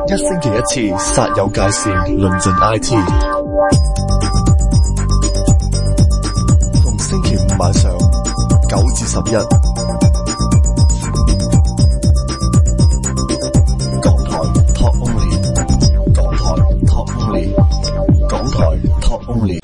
一星期一次，煞有介事，論盡 IT。逢星期五晚上9至11，港台 Talk Only， 港台 Talk Only， 港台 Talk Only。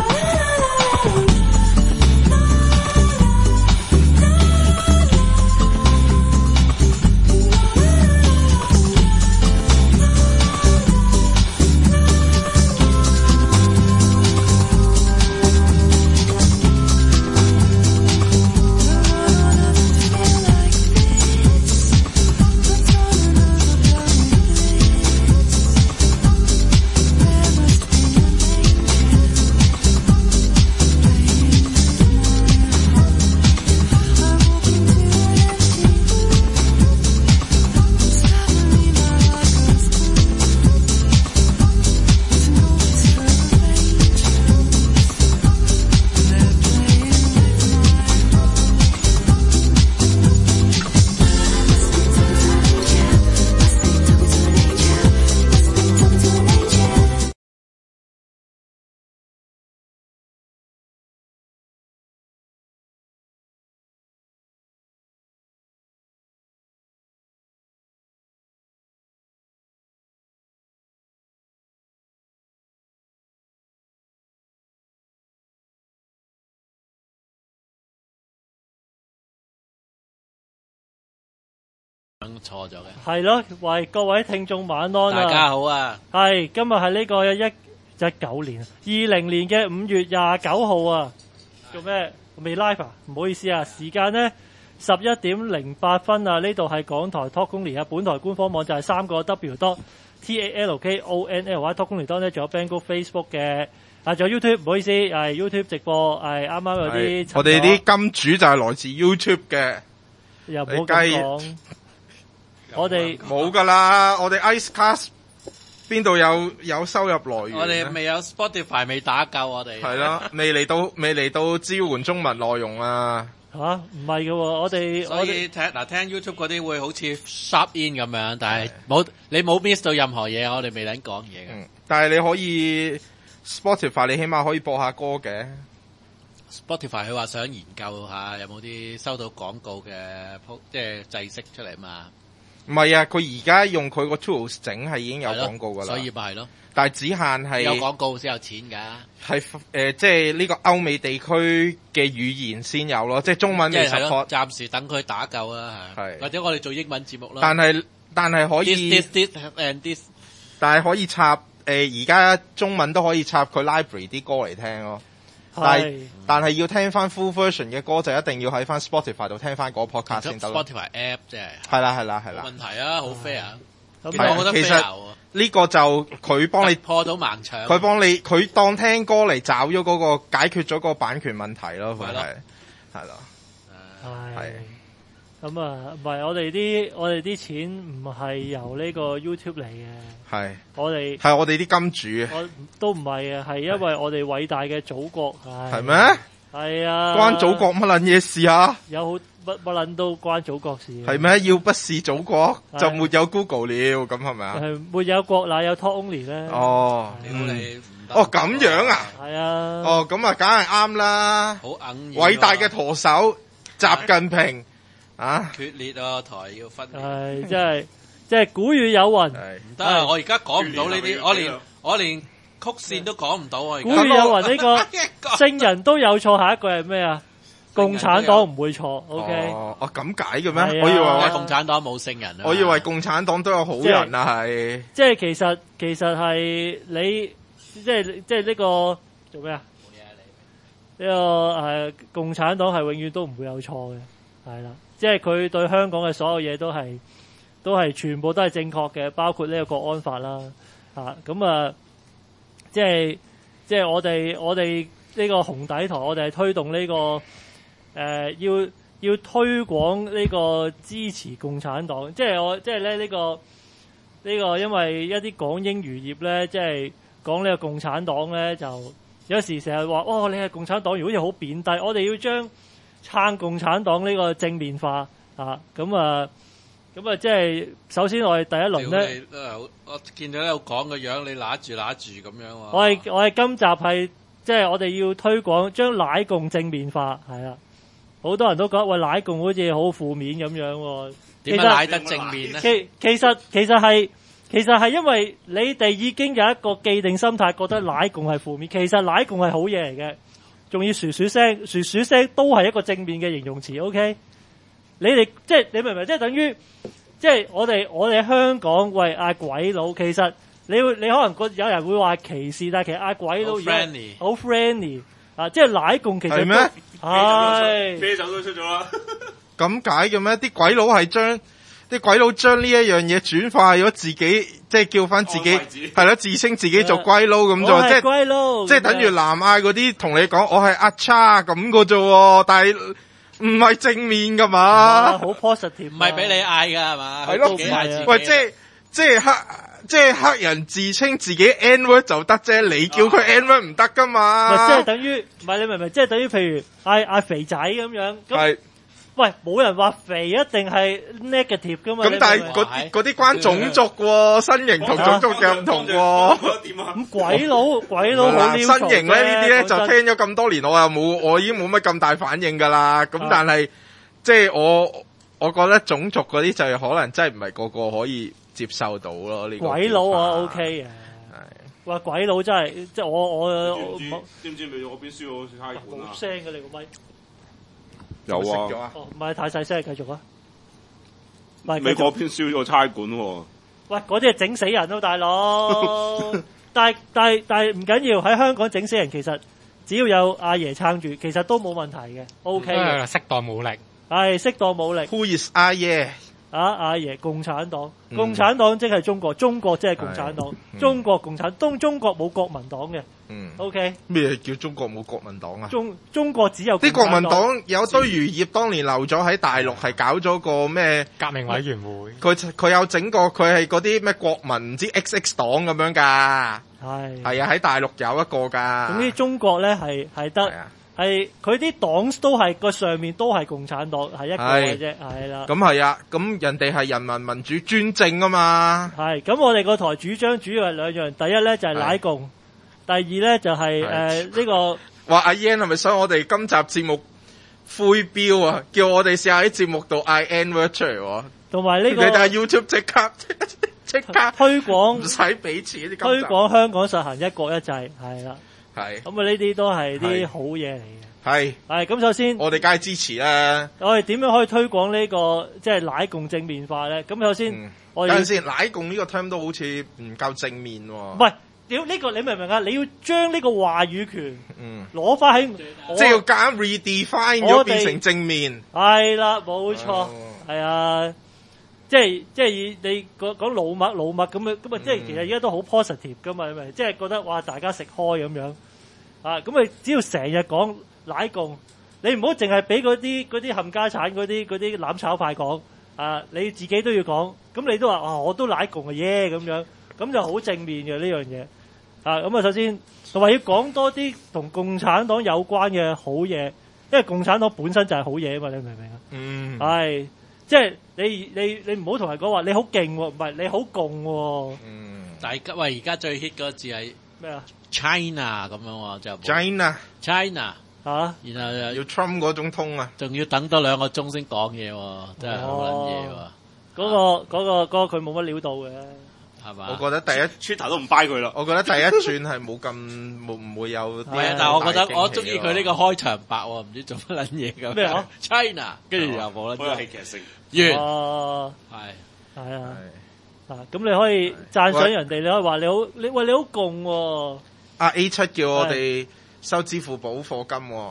錯咗嘅， 係咯，喂各位聽眾晚安啊！ 大家好啊， 係今日係呢個2019年20年嘅5月29號啊！做咩未 live 啊？唔好意思啊，時間呢11:08分啊！呢度係港台 Talk Only 啊，本台官方網站係3個 W.TALKONLY Talk Only 呢，仲有 Bangor Facebook 嘅啊，仲有 YouTube， 唔好意思，係 YouTube 直播係啱啱有啲我哋啲金主就係來自 YouTube 嘅， 又唔好咁講。我哋冇噶啦，我哋 Icecast 邊度有收入來源？ 我哋未有 Spotify 未打夠，我哋係咯，未嚟到支援中文內容啊！ 吓唔係嘅喎，我哋聽 YouTube 嗰啲會好似 Sharp In 咁樣，但係你冇 miss 到任何嘢，我哋未撚講嘢嘅。 但係你可以 Spotify， 你起碼可以播下歌嘅。 Spotify 佢話想研究下有冇啲收到廣告嘅即係制式出嚟嘛。 唔係啊，佢而家用佢個 tools 整係已經有廣告噶啦， 所以咪係咯。 但係只限係有廣告先有錢㗎。 係即係呢個歐美地區嘅語言先有咯，即係中文未 support。 暫時等佢打夠啦，係。或者我哋做英文節目啦。 但係可以 this and this。但係可以插而家中文都可以插佢 library 啲歌嚟聽咯。但係要聽翻 full version 嘅歌就一定要喺翻 Spotify 度聽翻嗰個 podcast 先得咯。 Spotify app 啫。 係啦。 冇問題啊，好 fair 啊。 其實我覺得 fair 喎。 呢個就佢幫你破到盲腸。 佢當聽歌嚟找咗嗰個解決咗個版權問題咯。佢係咯。 係。咁啊，唔係我哋啲錢唔係由呢個 YouTube 嚟嘅。係我哋啲金主， 我都唔係啊，係因為我哋偉大嘅祖國係咩？ 係啊， 關祖國乜撚嘢事啊？ 有好乜撚都關祖國事。 係咩？要不是祖國就沒有 Google 了，咁係咪啊？ 係沒有國哪有 Talk Only 咧？ 哦，咁樣啊？ 係啊。 哦，咁啊，梗係啱啦。 好硬。 偉大嘅舵手習近平啊！ 決裂啊！台要分。 係即係古語有云， 唔得啊！我而家講唔到呢啲，我連曲線都講唔到啊！ 古語有云呢個聖人都有錯，下一句係咩啊？共產黨唔會錯。OK。 咁解嘅咩？ 我以為共產黨冇聖人啊。 我以為共產黨都有好人啊，係。 即係其實係你即係呢個做咩啊？呢個共產黨係永遠都唔會有錯嘅，係啦。即係佢對香港嘅所有嘢都係全部都係正確嘅，包括呢個國安法啦，咁啊，即係我哋呢個紅底台，我哋係推動呢個要推廣呢個支持共產黨，即係咧呢個，因為一啲港英餘孽咧，即係講呢個共產黨咧，就有時成日話，你係共產黨，如果好似好貶低，我哋要將撐共產黨呢個正面化咁啊， 咁啊，即係首先我哋第一輪咧， 我見到你有講個樣，你揦住咁樣喎。 我哋今集係即係我哋要推廣將奶共正面化，係啦。好多人都講喂奶共好似好負面咁樣喎。 點解奶得正面咧？ 其實係因為你哋已經有一個既定心態，覺得奶共係負面。其實奶共係好嘢嚟嘅，仲要薯薯聲都係一個正面嘅形容詞。OK， 你哋即係你明唔明？即係等於即係我哋香港喂嗌鬼佬，其實你可能有人會話歧視，但係其實嗌鬼佬好 friendly 啊！即係奶共其實係咩？係啤酒都出咗啦。 咁解嘅咩？啲鬼佬係將呢一樣嘢轉化咗自己，即係叫翻自己係咯，自稱自己做龜佬咁做，即係龜佬， 即係等於南亞嗰啲同你講我係阿叉咁個啫，但係唔係正面噶嘛， 好 positive， 唔係俾你嗌噶係嘛？ 係咯，喂，即係黑人自稱自己 N-word 就得啫，你叫佢 N-word 唔得噶嘛？ 即係等於唔係你明唔明？即係等於譬如嗌肥仔咁樣咁。喂，冇人話肥一定係 negative 噶嘛？咁但係嗰啲關種族喎，身形同種族嘅唔同喎。 咁鬼佬好身形咧呢啲咧就聽咗咁多年，我已經冇乜咁大反應㗎啦。咁但係即係我覺得種族嗰啲就係可能真係唔係個個可以接受到咯。呢個鬼佬我 OK 嘅。話鬼佬真係即係我知唔知你嗰邊燒咗差館啊？ 冇聲嘅你個咪。 有啊， 唔係太細聲，繼續啊！ 美國邊燒咗差館喎？ 喂，嗰啲係整死人咯，大佬！但係唔緊要，喺香港整死人，其實只要有阿爺撐住，其實都冇問題嘅 ，OK 嘅。 適當武力， 係適當武力。 Who is 阿爺？ 阿爺，共產黨，共產黨即係中國，中國即係共產黨，中國共產黨，中國冇國民黨嘅。OK。 咩叫中國冇國民黨啊？ 中國只有啲國民黨有堆餘孽，當年留咗喺大陸，係搞咗個咩革命委員會。 佢有整過，佢係嗰啲咩國民唔知 XX 黨咁樣㗎。係啊，喺大陸有一個㗎。 總之中國咧係得。係佢啲黨都係個上面都係共產黨，係一個嘅啫，係啦。咁係啊，咁人哋係人民民主專政啊嘛。係，咁我哋個台主張主要係兩樣，第一咧就係奶共，第二咧就係呢個。話阿 Yan 係咪想我哋今集節目灰標啊？叫我哋試下喺節目度嗌 N-word 出嚟。同埋呢個。你睇 YouTube 即刻推廣， 唔使俾錢。 推廣香港實行一國一制，係啦。 係咁啊！呢啲都係啲好嘢嚟嘅。係咁，首先我哋梗係支持啦。 我哋點樣可以推廣呢個即係奶共正面化咧？咁首先，我等陣先，奶共呢個 term 都好似唔夠正面喎。 唔係，屌呢個你明唔明啊？你要將呢個話語權攞翻喺， 即係要夾硬 redefine 咗變成正面。 係啦，冇錯，係啊。即係你講老麥咁啊，即係其實而家都好 positive 噶嘛，係咪？即係覺得哇，大家食開咁樣啊，咁啊只要成日講奶共，你唔好淨係俾嗰啲冚家產嗰啲攬炒派講啊，你自己都要講，咁你都話啊，我都奶共嘅耶咁樣，咁就好正面嘅呢樣嘢啊。咁啊，首先同埋要講多啲同共產黨有關嘅好嘢，因為共產黨本身就係好嘢啊嘛，你明唔明啊？係。即係你唔好同人講話你好勁喎，唔係你好共喎。 但係而家最 hit 嗰個字係咩啊 ？China 咁樣喎，就 China 嚇，然後要 Trump 嗰種通啊， 仲要等多2個鐘先講嘢喎，真係好撚嘢喎。 嗰個佢冇乜料到嘅。 係嘛？ 我覺得第一 Twitter 都唔 buy 佢啦。 我覺得第一轉係冇咁唔會有。 係，但係我覺得我中意佢呢個開場白喎，唔知做乜撚嘢咁。 咩啊 ？China， 跟住又冇啦。 好有戲劇性。 完。 係啊。咁你可以讚賞人哋，你可以話你好共喎。 阿 A7 叫我哋收支付寶課金喎。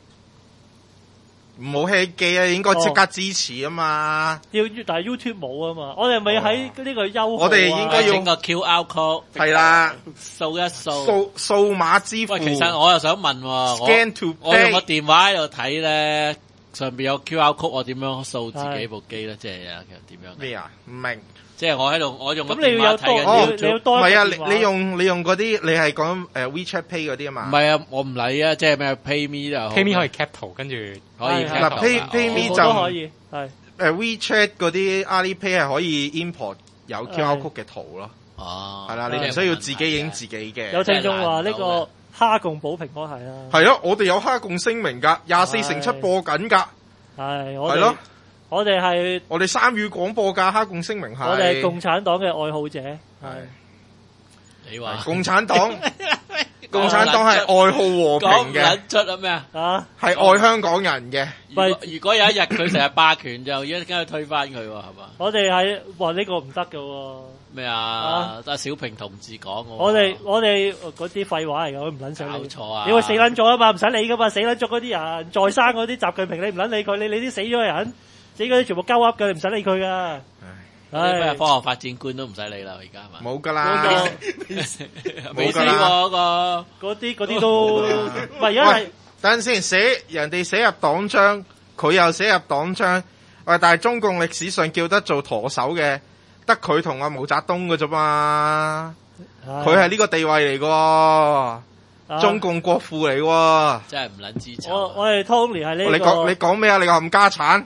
唔好 hea 機啊！應該即刻支持啊嘛！ 但係 YouTube 冇啊嘛，我哋咪喺呢個優惠。 我哋應該要整個 QR code。係啦， 掃一掃。 數碼支付。 喂，其實我又想問喎，我用個電話喺度睇咧，上邊有 QR code，我點樣掃自己部機咧？即係其實點樣？ 咩啊？唔明。 即係我用個咁你要有多，你要多。 唔係啊！你用嗰啲，你係講WeChat Pay 嗰啲啊嘛？ 唔係啊，我唔理啊，即係咩 PayMe 就 PayMe 可以 cap 圖，跟住可以。 嗱 PayMe 就都可以係。 WeChat 嗰啲 Alipay 係可以 import 有 QR code 嘅圖咯。 哦， 係啦，你唔需要自己影自己嘅。 有聽眾話呢個蝦共保平安係啦。 係啊，我哋有蝦共聲明㗎，24/7播緊㗎。 係咯， 我哋係我哋3語廣播㗎，蝦共聲明係。 我哋係共產黨嘅愛好者。係。 你話共產黨？共產黨係愛好和平嘅。 講出啊咩啊？ 係愛香港人嘅。 如果有一日佢成日霸權，就一陣間去推翻佢喎，係嘛？ 我哋係話呢個唔得㗎喎。 咩啊？得小平同志講我哋嗰啲廢話嚟㗎，我唔撚想你。 搞錯啊！ 你會死撚咗啊嘛，唔使理㗎嘛，死撚咗嗰啲人，在生嗰啲習近平你唔撚理佢，你啲死咗嘅人，死嗰啲全部鳩噏㗎，你唔使理佢㗎。 啲咩科學發展觀都唔使理啦，而家係嘛？ 冇㗎啦， 冇㗎啦， 嗰啲都唔係，因為等陣先人哋寫入黨章，佢又寫入黨章。喂，但係中共歷史上叫得做舵手嘅，得佢同阿毛澤東㗎啫嘛。佢係呢個地位嚟㗎，中共國父嚟㗎。 真係唔撚知醜。 我哋 Tony 係呢個。 你講咩啊？你個冚家產。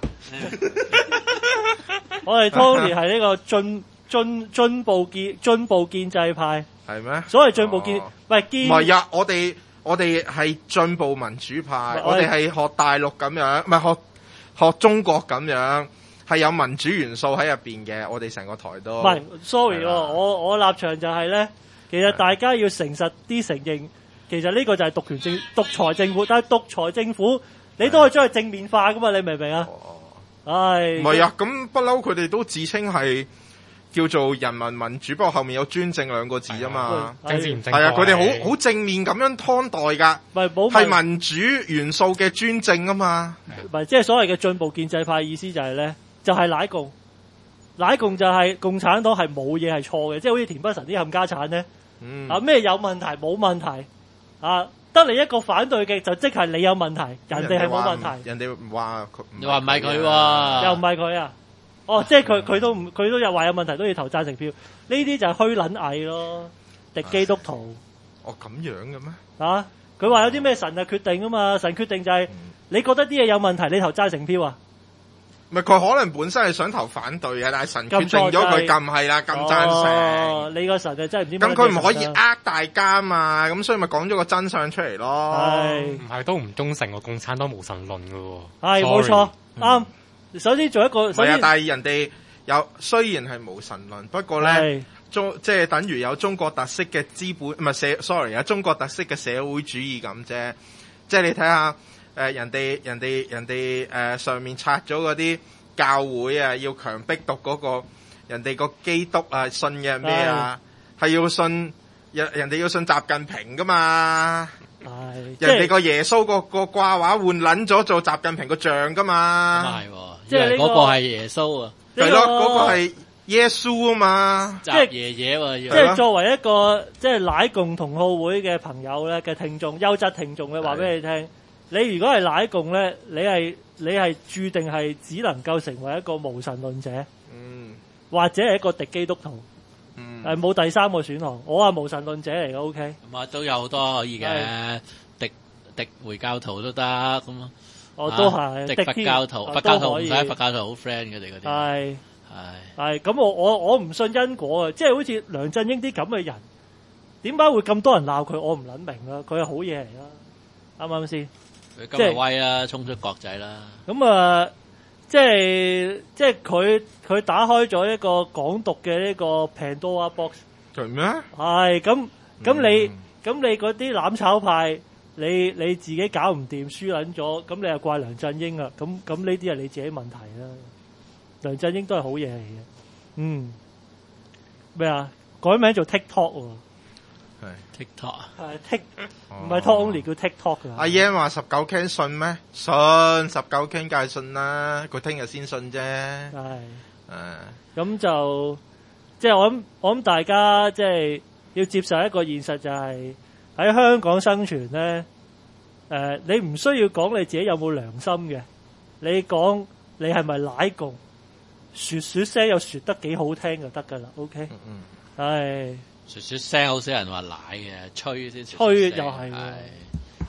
我哋 Tony 係呢個進步建制派， 係咩？ 所謂進步建，唔係呀，我哋係進步民主派，我哋係學大陸咁樣，唔係學中國咁樣，係有民主元素喺入邊嘅。我哋成個台都唔係 ，sorry 我立場就係咧，其實大家要誠實啲承認，其實呢個就係獨裁政府，但係獨裁政府你都可以將佢正面化噶嘛，你明唔明啊？ 唔係啊，咁不嬲佢哋都自稱係叫做人民民主，不過後面有專政2個字啊嘛， 政治唔正確。 係啊，佢哋好正面咁樣看待噶，係民主元素嘅專政啊嘛。 唔係，即係所謂嘅進步建制派意思就係咧，就係乃共就係共產黨係冇嘢係錯嘅，即係好似田北辰啲冚家產咧，咩有問題冇問題啊？得你一個反對嘅，就即係你有問題，人哋係冇問題。 人哋話佢， 你話唔係佢喎， 又唔係佢啊？哦，即係佢都有話有問題，都要投贊成票。呢啲就係虛撚偽咯，敵基督徒。 哦，咁樣嘅咩？ 啊，佢話有啲咩神就決定啊嘛，神決定就係你覺得啲嘢有問題，你投贊成票啊？ 唔係佢可能本身係想投反對嘅，但係神決定咗佢撳係啦，撳贊成。 你個神就真係唔知。 咁佢唔可以呃大家嘛，咁所以咪講咗個真相出嚟咯。 係唔係都唔忠誠喎？共產黨無神論㗎喎。 係冇錯，啱。首先做一個， 係啊，但係人哋有雖然係無神論，不過咧即係等於有中國特色嘅資本，唔係有中國特色嘅社會主義咁啫。即係你睇下。人哋上面拆咗嗰啲教會啊，要強迫讀嗰個人哋個基督啊，信嘅咩啊？係要信人哋要信習近平噶嘛？人哋個耶穌個掛畫換撚咗做習近平個像噶嘛？ 咁係，即係嗰個係耶穌啊？ 係咯，嗰個係耶穌啊嘛？ 即係爺爺喎， 即係作為一個即係乃共同好會嘅朋友咧嘅聽眾，優質聽眾嘅話俾你聽。你如果係乃共咧，你係注定係只能夠成為一個無神論者，或者係一個敵基督徒，冇第三個選項。我係無神論者嚟嘅 ，OK。 咁啊，都有好多可以嘅，敵回教徒都得咁啊。 我都係敵佛教徒，佛教徒唔使，佛教徒好 friend 嘅哋嗰啲。係咁，我唔信因果啊！即係好似梁振英啲咁嘅人，點解會咁多人鬧佢？我唔撚明啦。佢係好嘢嚟啦，啱唔啱先？ 佢今日威啦，衝出國際啦。 咁啊，即係佢打開咗一個港獨嘅呢個 Pandora box。 係咩？ 係咁你嗰啲攬炒派，你自己搞唔掂，輸撚咗，咁你又怪梁振英啊？咁呢啲係你自己問題啦。梁振英都係好嘢嚟嘅。咩啊？改名做 TikTok 喎。 係 TikTok 啊， 唔係 Talk Only 叫 TikTok 㗎。 阿 Yan 話19 Ken 信咩？信19 Ken 梗係信啦，佢聽日先信啫。咁就即係我諗大家即係要接受一個現實，就係喺香港生存咧。你唔需要講你自己有冇良心嘅，你講你係咪奶共，説聲又説得幾好聽就得㗎啦。OK， 説聲好少人話奶嘅，吹先。 吹又係喎，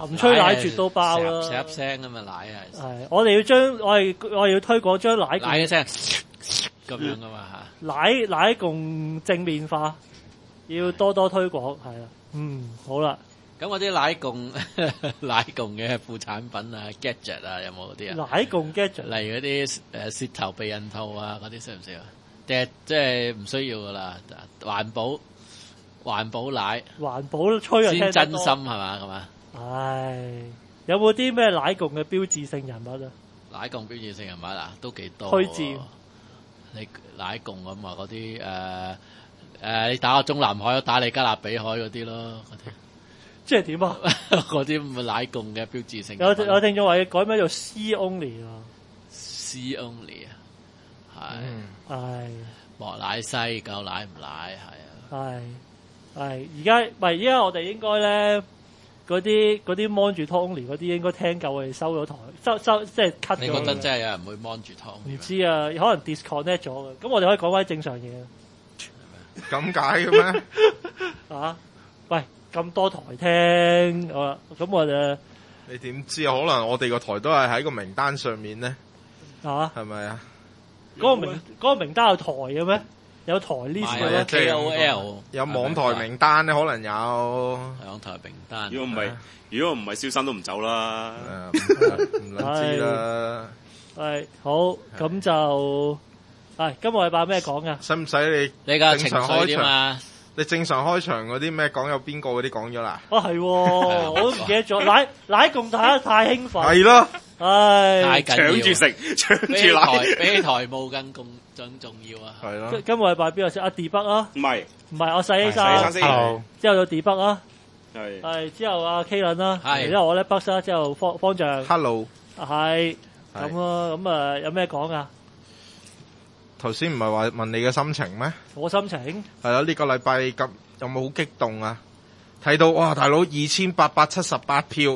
含吹奶絕都包啦， 錫聲啊嘛奶啊。 係，我哋要將我哋要推廣將奶嘅聲咁樣噶嘛嚇。奶共正面化，要多多推廣係啦。好啦。 咁嗰啲奶共嘅副產品啊 gadget 啊有冇嗰啲啊？ 奶共 gadget， 例如嗰啲舌頭避孕套啊嗰啲需唔需要？即係唔需要噶啦，環保奶， 環保吹啊， 先真心係嘛咁啊？ 唉，有冇啲咩奶共嘅標誌性人物啊？ 奶共標誌性人物啊，都幾多。 推薦你奶共咁啊，嗰啲你打個中南海，打你加勒比海嗰啲咯，嗰啲。 即係點啊？ 嗰啲唔係奶共嘅標誌性。 有聽眾話要改名做 C only 啊 ，C only 啊， 係莫奶西夠奶唔奶係啊。 係而家我哋應該咧嗰啲 mon 住 Talk Only 嗰啲應該聽夠我哋收咗台，收即係 cut 咗。 你覺得真係有人會 mon 住 Talk？ 唔知啊，可能 disconnect 咗嘅。咁我哋可以講翻正常嘢。 咁解嘅咩？ 啊，喂！咁多台聽，好啦，咁我哋你點知啊？可能我哋個台都係喺個名單上面咧，係咪啊？ 嗰個名單有台嘅咩？有台 list 嘅咩 ？KOL 有網台名單咧，可能有網台名單。 如果唔係，蕭生都唔走啦。 唔知啦。 係好，咁就今個禮拜咩講啊？ 使唔使你嘅情緒點啊？ 你正常開場嗰啲咩講有邊個嗰啲講咗啦？ 係，我都唔記得咗。奶共睇得太興奮。 係咯， 唉， 搶住食，搶住奶， 比台務更重要啊！ 係咯。 今個禮拜邊個先？阿 D 北啊？ 唔係， 我細 A 生。之後到 D 北啊。係。之後阿 K 倫啦。係。之後我咧北啦，之後方丈。 Hello。 係。咁咯，咁啊，有咩講啊？ 頭先唔係話問你嘅心情咩？ 我心情係啦，呢個禮拜咁有冇好激動啊？睇到哇，大佬2878票，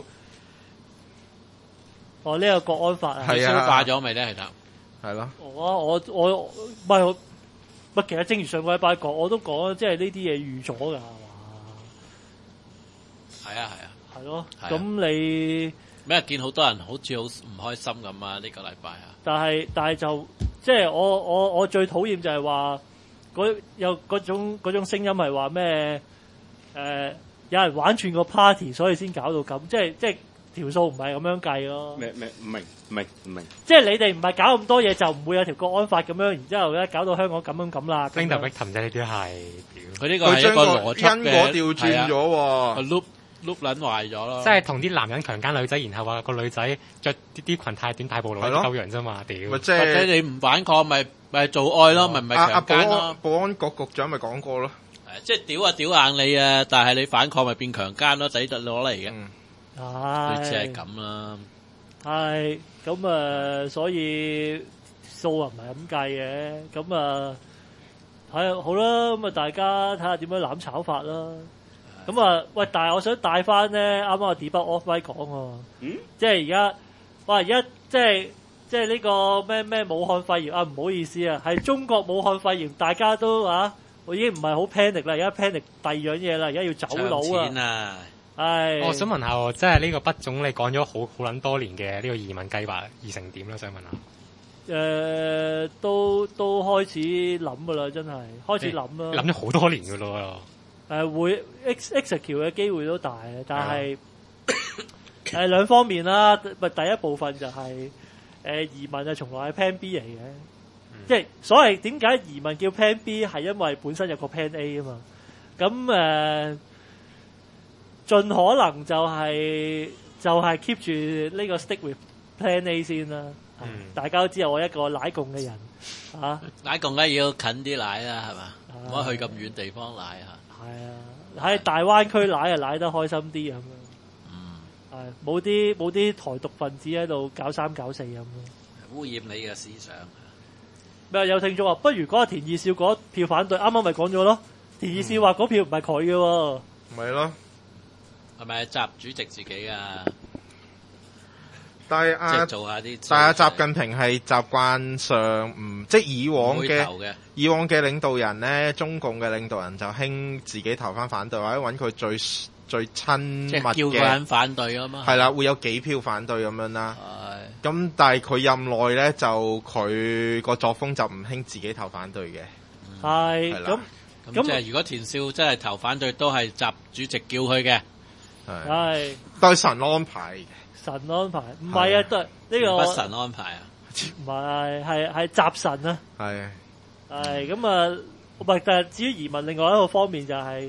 呢個國安法啊， 消化咗未咧？ 係咯。我唔係其實正如上個禮拜講，我都講，即係呢啲嘢預咗㗎，係嘛？ 係啊。 係咯。咁你咩見好多人好似好唔開心咁啊？呢個禮拜啊。 但係就。即係我最討厭就係話有嗰種聲音係話咩有人玩串個 party 所以先搞到咁，即係條數唔係咁樣計咯。 唔明。 即係你哋唔係搞咁多嘢就唔會有條國安法咁樣，然之後咧搞到香港咁啦。 Linda Victim 啫，呢啲係佢呢個係一個邏輯因果調轉咗。 碌撚壞咗咯， 即係同啲男人強姦女仔，然後話個女仔着啲裙太短大暴露嚟鳩人啫嘛，屌！ 或者你唔反抗咪做愛咯，咪唔係強姦咯。 保安局局長咪講過咯， 即係屌硬你啊！但係你反抗咪變強姦咯，抵得攞嚟嘅。類似係咁啦。 係咁所以數唔係咁計嘅。咁睇好啦，咁大家睇下點樣攬炒法啦。咁喂！但係我想帶翻咧，啱啱阿 D 北 off mic 講喎，即係而家即係呢個咩武漢肺炎啊？唔好意思啊，係中國武漢肺炎，大家都我已經唔係好 panic 啦，而家 panic 第二樣嘢啦，而家要走佬啊！ 我想問下喎，即係呢個畢總理講咗好撚多年嘅呢個移民計劃而成點咧？想問下。 都開始諗噶啦，真係開始諗啦。 諗咗好多年噶咯。 會 execute 嘅機會都大嘅，但係兩方面啦。第一部分就係移民從來係 Plan B 嚟嘅，即係所謂點解移民叫 Plan B 係因為本身有個 Plan A 啊嘛。咁盡可能就係 keep 住呢個 stick with Plan A 先啦。大家都知道我一個奶共嘅人奶共梗係要近啲奶啦，係嘛？唔可以去咁遠地方奶嚇。 係啊，喺大灣區奶得開心啲咁樣。冇啲台獨分子喺度搞三搞四咁咯。 污染你嘅思想。 咩有聽眾話，不如講下田二少嗰票反對，啱啱咪講咗咯。田二少話嗰票唔係佢嘅喎。 咪咯。 係咪習主席自己啊？ 但係即係做下啲。 但係習近平係習慣上唔即係以往嘅領導人咧，中共嘅領導人就興自己投翻反對，或者揾佢最親密嘅， 即係叫個人反對啊嘛。 係啦，會有幾票反對咁樣啦。咁但係佢任內咧，就佢個作風就唔興自己投反對嘅。 係咁即係如果田少真係投反對，都係習主席叫佢嘅。 係都係神安排嘅。 神安排唔係啊，都係呢個不神安排啊， 唔係習神啊。係咁啊，唔係，但係至於移民，另外一個方面就係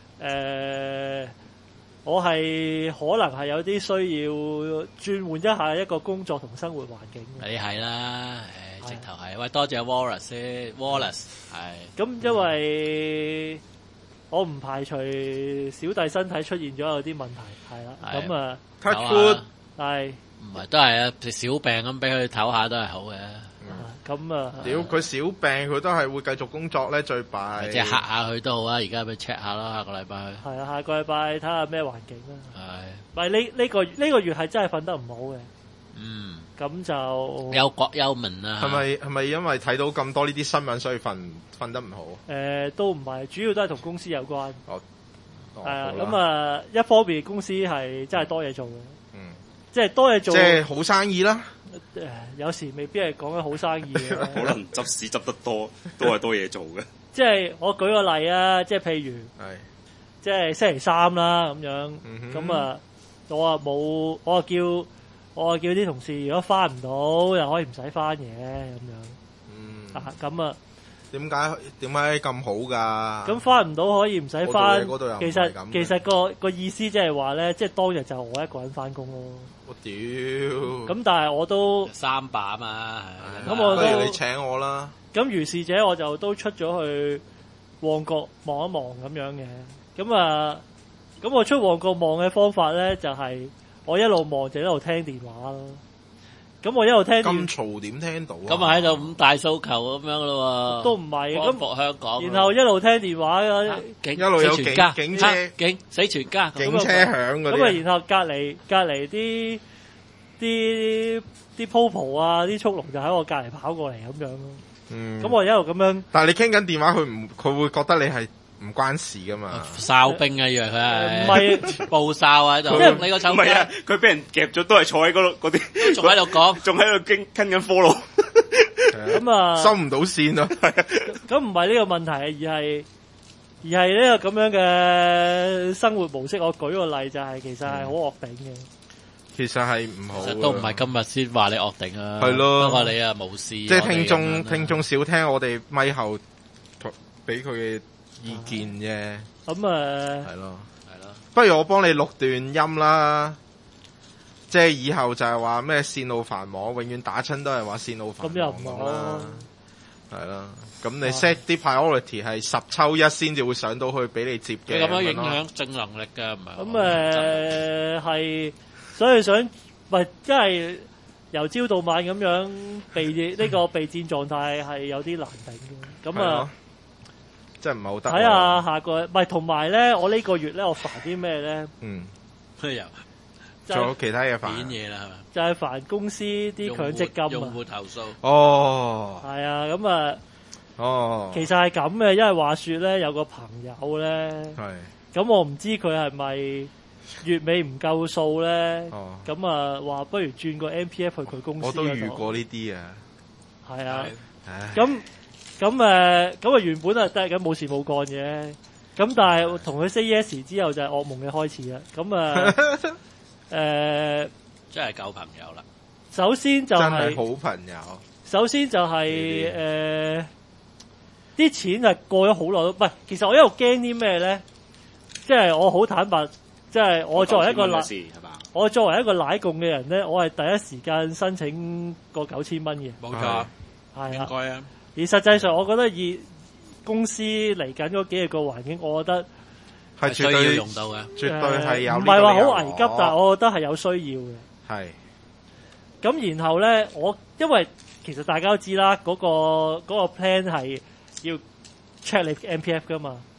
我係可能係有啲需要轉換一下一個工作同生活環境。 你係啦，直頭係。喂，多謝 Wallace 先 ，Wallace 係。 咁因為我唔排除小弟身體出現咗有啲問題，係啦。咁啊 ，touch wood 係唔係都係啊？小病咁俾佢唞下都係好嘅。 咁啊， 屌佢小病佢都係會繼續工作咧，最弊。 即係嚇下佢都好啊！而家俾 check 下啦，下個禮拜去。 係啊，下個禮拜睇下咩環境啦。 係。 唔係呢個月係真係瞓得唔好嘅。咁就憂國憂民啊！ 係咪因為睇到咁多呢啲新聞，所以瞓得唔好？ 都唔係，主要都係同公司有關。係啊， 咁啊，一方面公司係真係多嘢做嘅。即係多嘢做。即係好生意啦。 有時未必係講緊好生意嘅。 可能執屎執得多，都係多嘢做嘅。 即係我舉個例啊，即係譬如，即係星期三啦咁樣，咁啊，我叫啲同事如果翻唔到，又可以唔使翻嘅咁樣。咁啊， 點解咁好㗎？ 咁翻唔到可以唔使翻， 其實個意思即係話咧，即係當日就我一個人翻工咯。 我屌！ 咁但係我都 3把嘛， 咁我都不如你請我啦。 咁如是者我就都出咗去旺角望一望咁樣嘅。咁我出旺角望嘅方法咧，就係我一路望就一路聽電話咯。咁我一路聽咁嘈點聽到啊？ 咁啊喺度五大訴求咁樣咯喎。 都唔係咁服香港。 然後一路聽電話一路有警車， 死全家， 警車響嗰啲。 咁啊，然後隔離啲鋪蒲啊，啲速龍就喺我隔離跑過嚟咁樣咯。咁我一路咁樣。但係你傾緊電話，佢會覺得你係唔關事噶嘛？ 哨兵啊，以為佢係唔係報哨喺度。你個臭唔係啊，佢俾人夾咗，都係坐喺嗰度嗰啲， 仲喺度講， 仲喺度跟緊 follow。 咁啊， 收唔到線啊！ 咁唔係呢個問題，而係呢個咁樣嘅生活模式。我舉個例就係，其實係好惡頂嘅。 其實係唔好， 都唔係今日先話你惡頂啊。 係咯， 不過你啊無視。 即係聽眾少聽我哋咪後俾佢嘅意見啫。 咁係咯，不如我幫你錄段音啦。即係以後就係話咩線路繁忙，永遠打親都係話線路繁忙。咁又唔好啦。係啦，咁你 set 啲 priority 係10抽1先至會上到去俾你接嘅。 你咁樣影響正能力㗎，唔係？ 咁係，所以想即係由朝到晚咁樣呢個備戰狀態係有啲難頂嘅。咁啊， 真係唔係好得。 睇下下個唔係，同埋咧，我呢個月咧，我煩啲咩咧？ 都有。 仲有其他嘢煩嘢啦，係咪？ 就係煩公司啲強積金啊！ 用戶投訴。 哦。係啊，咁啊。 哦。 其實係咁嘅，因為話說咧，有個朋友咧。係。咁我唔知佢係咪月尾唔夠數咧？哦。咁啊，話不如轉個 MPF 去佢公司。 我都遇過呢啲啊。 係啊。咁啊，原本啊，得咁冇事冇幹嘅。咁但係同佢 say yes 之後就係噩夢嘅開始啦。咁啊。 真係舊朋友啦。 首先就係真係好朋友。 首先就係啲錢係過咗好耐都唔係。其實我一路驚啲咩咧？即係我好坦白，即係我作為一個奶共嘅人咧，我係第一時間申請個9000蚊嘅。 冇錯， 係應該啊。 而實際上，我覺得以公司嚟緊嗰幾個環境，我覺得。 係絕對要用到嘅，絕對係有。唔係話好危急，但係我覺得係有需要嘅。 係。 咁然後咧，因為其實大家都知啦，嗰個 plan 係要 check 你 MPF 噶嘛。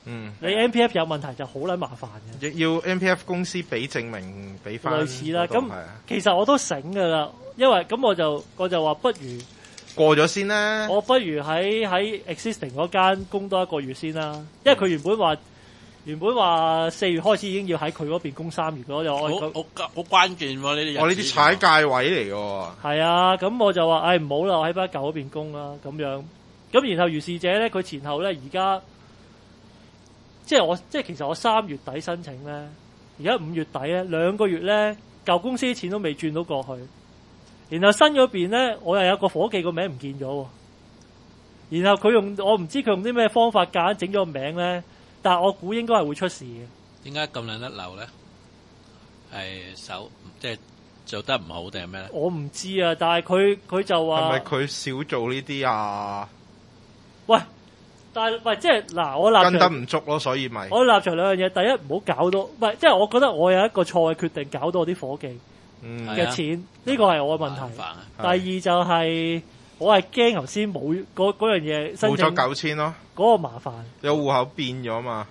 你 MPF 有問題就好撚麻煩嘅。 要 MPF 公司俾證明俾翻。 類似啦，咁其實我都醒㗎啦，因為咁我就話不如過咗先啦。 我不如喺 existing 嗰間供多1個月先啦，因為佢原本話4月開始已經要喺佢嗰邊供3月嗰就好關鍵喎呢啲。 我呢啲踩界位嚟㗎。 係啊，咁我就話唔好啦，我喺翻舊嗰邊供啦，咁樣。咁然後如是者咧，佢前後咧而家即係其實我3月底申請咧，而家5月底咧2個月咧，舊公司啲錢都未轉到過去，然後新嗰邊咧我又有個伙計個名唔見咗，然後我唔知佢用啲咩方法夾硬整咗個名咧。但係我估應該係會出事嘅。 點解咁撚甩漏咧？係即係做得唔好定係咩咧？ 我唔知啊，但係佢就話係咪佢少做呢啲啊？ 喂，但係即係嗱，我立場跟得唔足咯，所以咪我立場兩樣嘢。第一唔好搞到，即係我覺得我有一個錯嘅決定，搞到我啲伙計嘅錢，呢個係我嘅問題。第二就係我係驚頭先冇嗰樣嘢申請冇咗9000咯。 嗰個麻煩有戶口變咗嘛？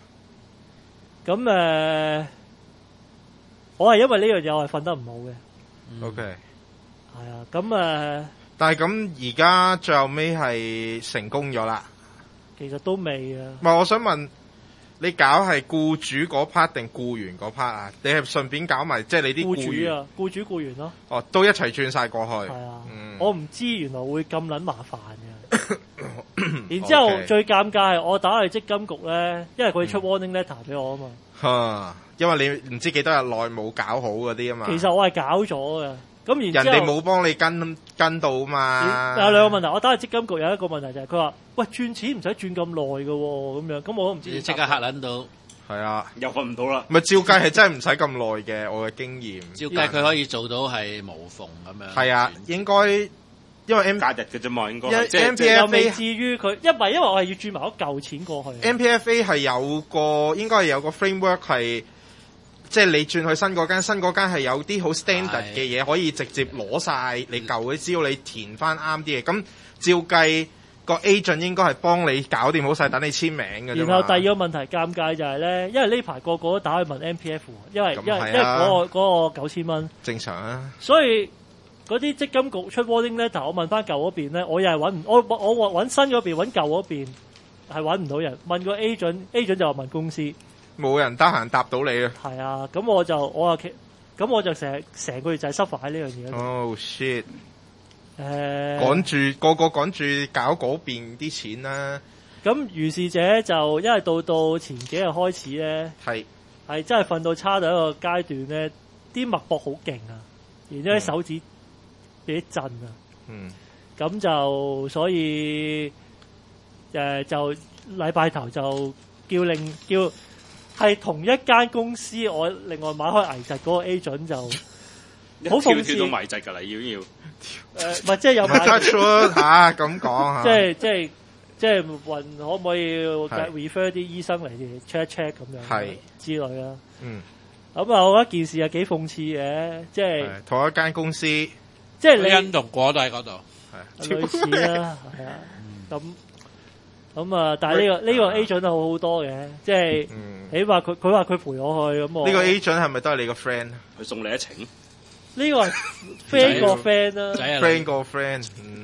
咁我係因為呢樣嘢我係瞓得唔好嘅。 OK， 係啊，咁但係咁而家最後尾係成功咗啦。 其實都未啊。 唔係，我想問你搞係僱主嗰 part 定僱員嗰 part 啊？你係順便搞埋即係你啲僱員啊？僱主僱員咯。 哦，都一齊轉晒過去。 係啊，我唔知原來會咁撚麻煩嘅。然之後最尷尬係我打去積金局咧，因為佢出 warning letter 俾我啊嘛。 因為你唔知幾多日內冇搞好嗰啲啊嘛。 其實我係搞咗嘅，咁然之後人哋冇幫你跟到嘛。 有兩個問題，我打去積金局有一個問題就係佢話：喂，轉錢唔使轉咁耐嘅喎，咁樣，咁我都唔知。 即刻嚇撚到。 係啊， 又瞓唔到啦。 咪照計係真係唔使咁耐嘅，我嘅經驗。 照計佢可以做到係無縫咁樣。 係啊，應該。因為假日嘅啫嘛，應該即係又未至於佢，因為我係要轉埋嗰舊錢過去。 MPFA 係應該係有個 framework 係，即係你轉去新嗰間係有啲好 standard 嘅嘢可以直接攞晒你舊嘅，只要你填翻啱啲嘢。咁照計個 agent 應該係幫你搞掂好晒，等你簽名嘅。 然後第二個問題尷尬就係咧，因為呢排個個都打去問 MPF， 因為嗰個9000蚊正常啊， 所以。嗰啲積金局出 warning letter，我問翻舊嗰邊咧，我又係揾唔，我揾新嗰邊揾舊嗰邊係揾唔到人，問個 agent 就話問公司， 冇人得閒答到你啊。 係啊，咁我就成個月就係 suffer 喺呢樣嘢。 Oh shit！趕住個趕住搞嗰邊啲錢啦。 咁如是者就因為到前幾日開始咧，係真係瞓到差到一個階段咧，啲脈搏好勁啊，然之後啲手指。俾震啊！咁就所以就禮拜頭就叫係同一間公司，我另外買開危疾嗰個 agent 就好諷刺。 跳到危疾㗎啦，要唔係即係有買嚇咁講嚇， 即係問可唔可以 refer 啲醫生嚟 check 一 check 咁樣之類啦。咁啊，我覺得件事係幾諷刺嘅，即係同一間公司。 即係你因同果都喺嗰度， 類似啦，係啊，咁啊，但係呢個 agent 都好好多嘅，即係起碼佢話佢陪我去咁我。 呢個 agent 係咪都係你個 friend？ 佢送你一程。 呢個係 friend 個 friend 啦 ，friend 個 friend。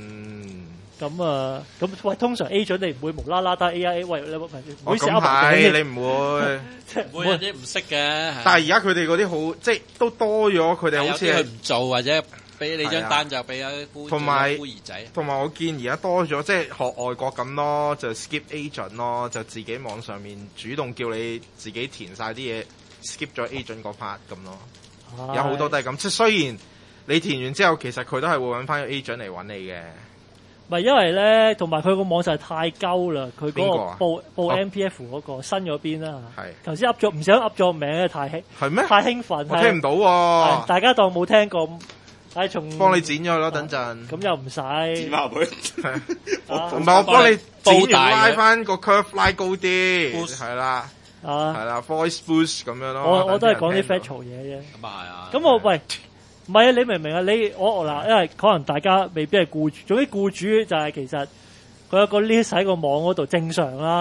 咁喂，通常 agent 你唔會無啦啦得 AIA， 喂你唔會寫埋你唔會， 會有啲唔識嘅。 但係而家佢哋嗰啲好，即係都多咗，佢哋好似佢唔做或者。俾你張單就俾阿孤兒仔， 同埋我見而家多咗，即係學外國咁咯，就 skip agent 咯，就自己網上面主動叫你自己填晒啲嘢 ，skip 咗 agent 嗰 part 咁咯。有好多都係咁，即係雖然你填完之後，其實佢都係會揾翻個 agent 嚟揾你嘅。 唔係因為咧，同埋佢個網實在太鳩啦，佢嗰個報 MPF 嗰個新嗰邊啦。係頭先噏咗唔想噏咗名咧，太係咩？太興奮， 我聽唔到喎。 大家當冇聽過。 幫你剪咗咯，等陣。 咁又唔使。 剪埋佢。 唔係我幫你剪完拉翻個 curve 拉高啲，係啦。係啦 ，voice boost 咁樣咯。 我都係講啲 factual 嘢啫。 咁啊係啊。 咁我喂，唔係啊？你明唔明啊？我嗱，因為可能大家未必係僱主，總之僱主就係其實佢有個 list 喺個網嗰度正常啦。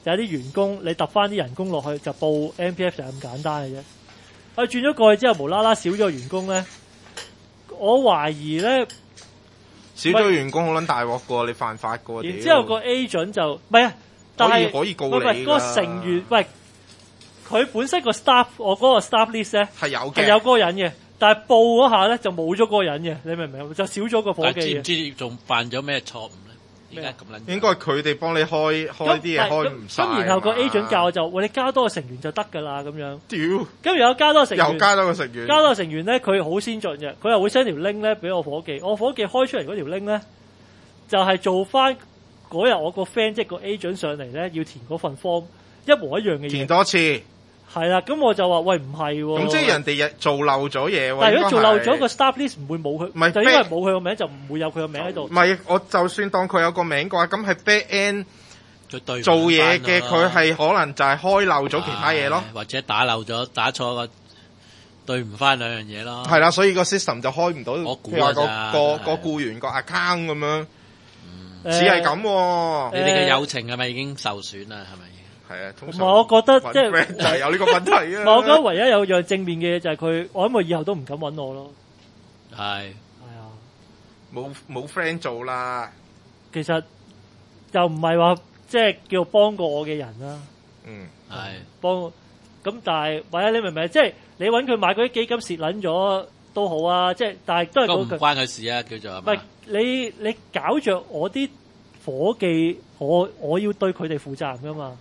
就有啲員工你揼翻啲人工落去就報 MPF 就係咁簡單嘅啫。轉咗過去之後無啦啦少咗個員工咧，我懷疑咧少咗個員工好撚大鑊㗎，你犯法㗎。 然之後個 agent 就唔係啊，但係可以告你㗎。 嗰個成員喂，佢本身個 staff 我嗰個 staff list 咧係有嗰個人嘅。但係報嗰下咧就冇咗嗰個人嘅，你明唔明？就少咗個伙計嘅。 知唔知仲犯咗咩錯誤咧？點解咁撚？ 應該佢哋幫你開啲嘢開唔晒。 咁然後個 agent 教我就喂，你加多個成員就得㗎啦咁樣。 屌！ 跟住有加多個成員， 又加多個成員。 加多個成員咧，佢好先進嘅，佢又會 send 條 link 咧俾我伙計。我伙計開出嚟嗰條 link 咧，就係做翻嗰日我個 friend 即係個 agent 上嚟咧要填嗰份 form 一模一樣嘅嘢。 填多次。 係啦，咁我就話喂唔係喎。 咁即係人哋做漏咗嘢喎。 但係如果做漏咗個 staff list 唔會冇佢， 唔係就因為冇佢個名就唔會有佢個名喺度。 唔係，我就算當佢有個名嘅話，咁係 back end 做嘢嘅，佢係可能就係開漏咗其他嘢咯， 或者打漏咗打錯個對唔翻兩樣嘢咯。 係啦，所以個 system 就開唔到。 我估話個僱員個 account 咁樣，似係咁。 你哋嘅友情係咪已經受損啦？係咪？ 係啊，通常我覺得即係就係有呢個問題啊。 我覺得唯一有樣正面嘅嘢就係佢，我諗佢以後都唔敢揾我咯。 係啊， 冇 friend 做啦。 其實又唔係話即係叫幫過我嘅人啦。 係幫咁，但係或者你明唔明？即係你揾佢買嗰啲基金蝕撚咗都好啊，即係但係都係嗰句。 唔關佢事啊，叫做。 唔係你搞着我啲伙計，我要對佢哋負責任噶嘛。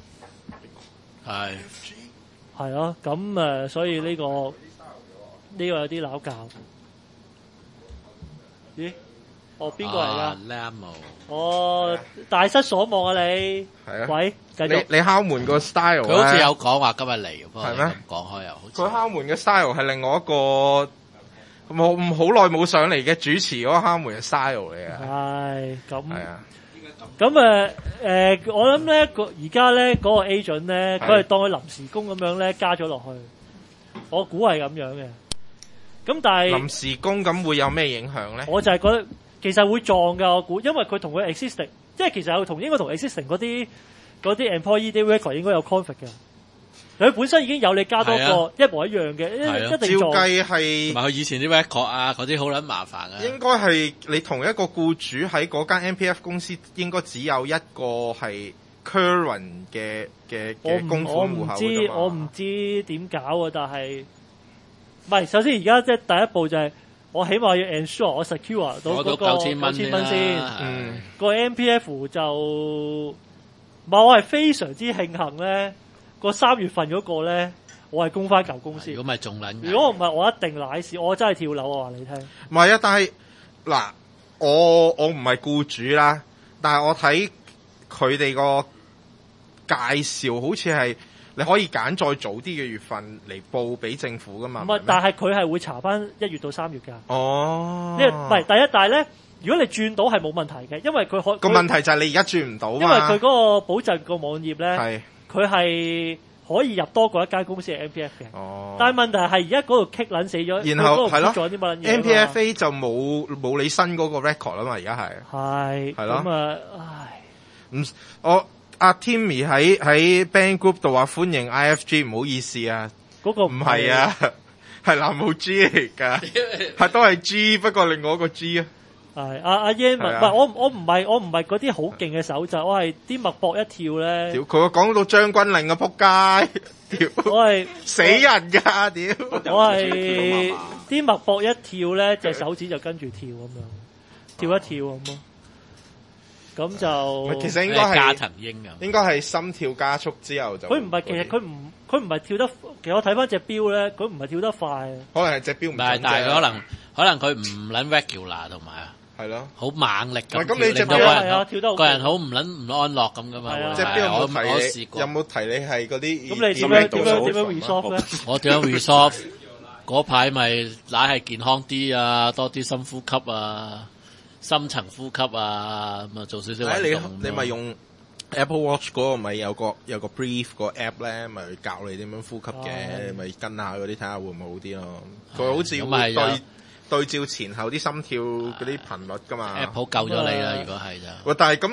係咯，咁所以呢個有啲拗教。咦？邊個嚟㗎？大失所望啊！你係啊？ 喂，繼續。 你敲門個 style 佢好似有講話今日嚟， 係咩？ 講開又好似。 佢敲門嘅 style 係另外一個好耐冇上嚟嘅主持嗰個敲門嘅 style 嚟嘅。 係咁。 係啊。 咁我諗咧而家咧嗰個 agent 咧，佢係當佢臨時工咁樣咧加咗落去，我估係咁樣嘅。咁但係臨時工咁會有咩影響咧？ 我就係覺得其實會撞㗎，我估，因為佢同佢 existing， 即係其實應該同 existing 嗰啲 employee record 應該有 conflict 嘅。佢本身已經有你加多個一模一樣嘅，一定照計係。 同埋佢以前啲 record 啊，嗰啲好撚麻煩啊。 應該係你同一個僱主喺嗰間 MPF 公司，應該只有一個係 current 嘅供款戶口㗎嘛。 我唔知點搞啊，但係唔係首先而家即係第一步就係我起碼要 ensure 我 secure 到嗰個9,000蚊先。個 MPF 就我係非常之慶幸咧。個3月份嗰個咧，我係供翻舊公司。 如果咪仲撚， 如果唔係，我一定瀨屎，我真係跳樓。我話你聽。 唔係啊，但係嗱，我唔係僱主啦，但係我睇佢哋個介紹，好似係你可以揀再早啲嘅月份嚟報俾政府噶嘛。 唔係，但係佢係會查翻1月到3月㗎。 哦， 因為唔係第一，但係咧，如果你轉到係冇問題嘅，因為佢個問題就係你而家轉唔到嘛。 因為佢嗰個保證個網頁咧。 係。 佢係可以入多過一間公司嘅 MPF 嘅，但係問題係而家嗰度 kick 撚死咗， 然後係咯，MPFA 就冇你新嗰個 record 啊嘛，而家係咯， 咁唉， 我阿 Timmy 喺 Band Group 度話歡迎 IFG， 唔好意思啊， 嗰個唔係啊，係藍帽 G 嚟㗎，係都係 G， 不過另外一個 G 啊。 係阿 Yan 唔係我唔係嗰啲好勁嘅手掣，我係啲脈搏一跳咧。 佢講到將軍令啊，仆街！ 我係死人㗎，屌！ 我係啲脈搏一跳咧，隻手指就跟住跳咁樣，跳一跳咁咯。咁就其實應該係加藤鷹啊， 應該係心跳加速之後就。 佢唔係，其實佢唔係跳得，其實我睇翻隻錶咧，佢唔係跳得快。 可能係隻錶唔準啫。 但係可能佢唔撚 regular 同埋啊。 係咯， 好猛力咁， 咁你隻錶個人好唔安樂咁噶嘛？ 隻錶有冇提你係嗰啲？ 咁你點樣 resolve 咧？ 我點樣 resolve？嗰排咪乃係健康啲啊，多啲深呼吸啊，深層呼吸啊，咁啊做少少運動。 你咪用 Apple Watch 嗰個咪有個 Breathe 個 app 咧，咪教你點樣呼吸嘅，咪跟下嗰啲睇下會唔會好啲咯？佢好似會對照前後啲心跳嗰啲頻率噶嘛 ，Apple 救咗你啦！如果係就， 但係咁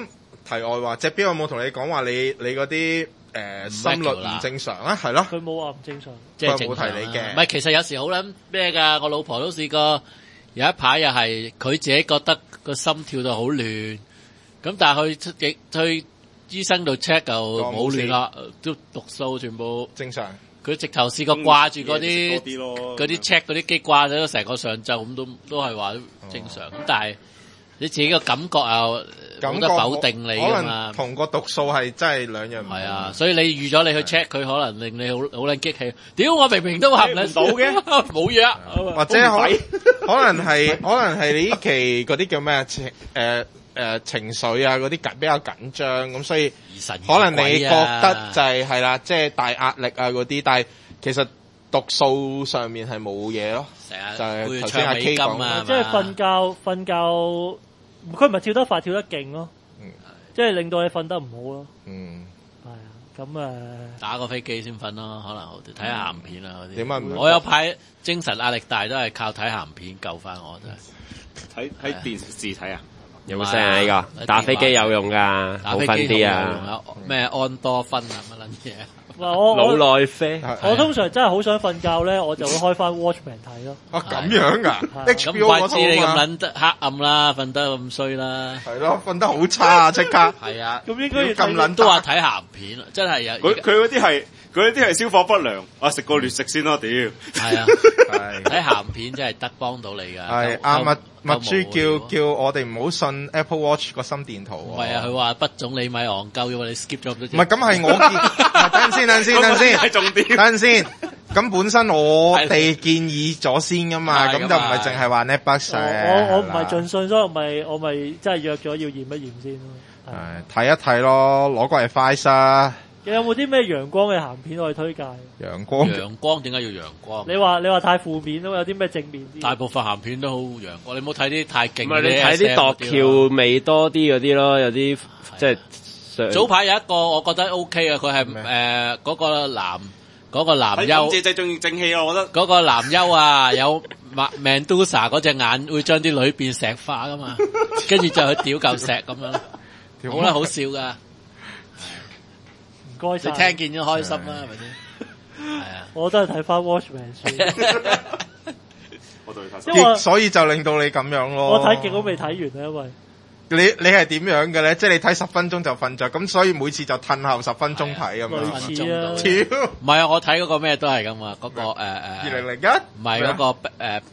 題外話，隻錶有冇同你講話你嗰啲心率唔正常啊？係咯， 佢冇話唔正常， 即係冇提你嘅。 唔係，其實有時好撚咩㗎，我老婆都試過有一排又係佢自己覺得個心跳到好亂，咁但係去醫生度 check 就冇亂啦，都讀數全部正常。 佢直頭試過掛住嗰啲 check 嗰啲機掛咗成個上晝，咁都係話正常。咁但係你自己個感覺又冇得否定你㗎嘛？ 同個讀數係真係兩樣唔同。係啊，所以你預咗你去 check 佢，可能令你好撚激氣。屌，我明明都合唔到嘅，冇嘢。 或者可能係你呢期嗰啲叫咩情緒啊嗰啲比較緊張，咁所以可能你覺得就係啦，即係大壓力啊嗰啲，但係其實讀數上面係冇嘢咯，就係頭先阿 K 講， 即係瞓覺，佢唔係跳得快跳得勁咯，即係令到你瞓得唔好咯。係啊，咁打個飛機先瞓咯，可能好啲，睇下鹹片啊嗰啲。 點解？ 我有排精神壓力大都係靠睇鹹片救翻我，真係睇電視睇啊！有冇聲啊？呢個打飛機有用㗎，好瞓啲啊！ 咩安多芬啊乜撚嘢？ 腦內啡。 我通常真係好想瞓覺咧，我就會開翻 Watchmen 睇咯。 啊咁樣㗎 ？HBO 怪知你咁撚得黑暗啦，瞓得咁衰啦。 係咯，瞓得好差啊！即刻。 係啊。 咁應該要咁撚都話睇鹹片，真係有。 佢嗰啲係消化不良，食個劣食先咯，屌！ 係啊，睇鹹片真係得幫到你㗎。 係阿麥豬叫我哋唔好信 Apple Watch 個心電圖。 唔係啊，佢話不總你咪戇鳩，因為你 skip 咗咁多。 唔係，咁係我見。等陣先，係重點。等陣先，咁本身我哋建議咗先㗎嘛，咁就唔係淨係話 Netbox。 我唔係盡信，所以我咪真係約咗要驗一驗先咯。 睇一睇咯，攞過嚟 Five 啊！ 你有冇啲咩陽光嘅鹹片可以推介？ 陽光點解要陽光？ 你話太負面咯，有啲咩正面啲？ 大部分鹹片都好陽光，你唔好睇啲太勁。 唔係你睇啲度橋味多啲嗰啲咯，有啲即係。 早排有一個我覺得 OK 啊，佢係嗰個男優， 姐仲正氣啊！我覺得嗰個男優啊，有 Mendoza 嗰隻眼會將啲女變石化噶嘛，跟住就去屌嚿石咁樣，好啦，好笑噶。 唔該晒， 你聽見咗開心啦，係咪先？係啊， 我都係睇翻 Watchmen 先。 我對睇， 所以就令到你咁樣咯。 我睇極都未睇完啊，因為。 你係點樣嘅咧？即係你睇10分鐘就瞓着，咁所以每次就褪後10分鐘睇咁樣。 類似啊！ 唔係啊，我睇嗰個咩都係咁啊，嗰個 2001 唔係嗰個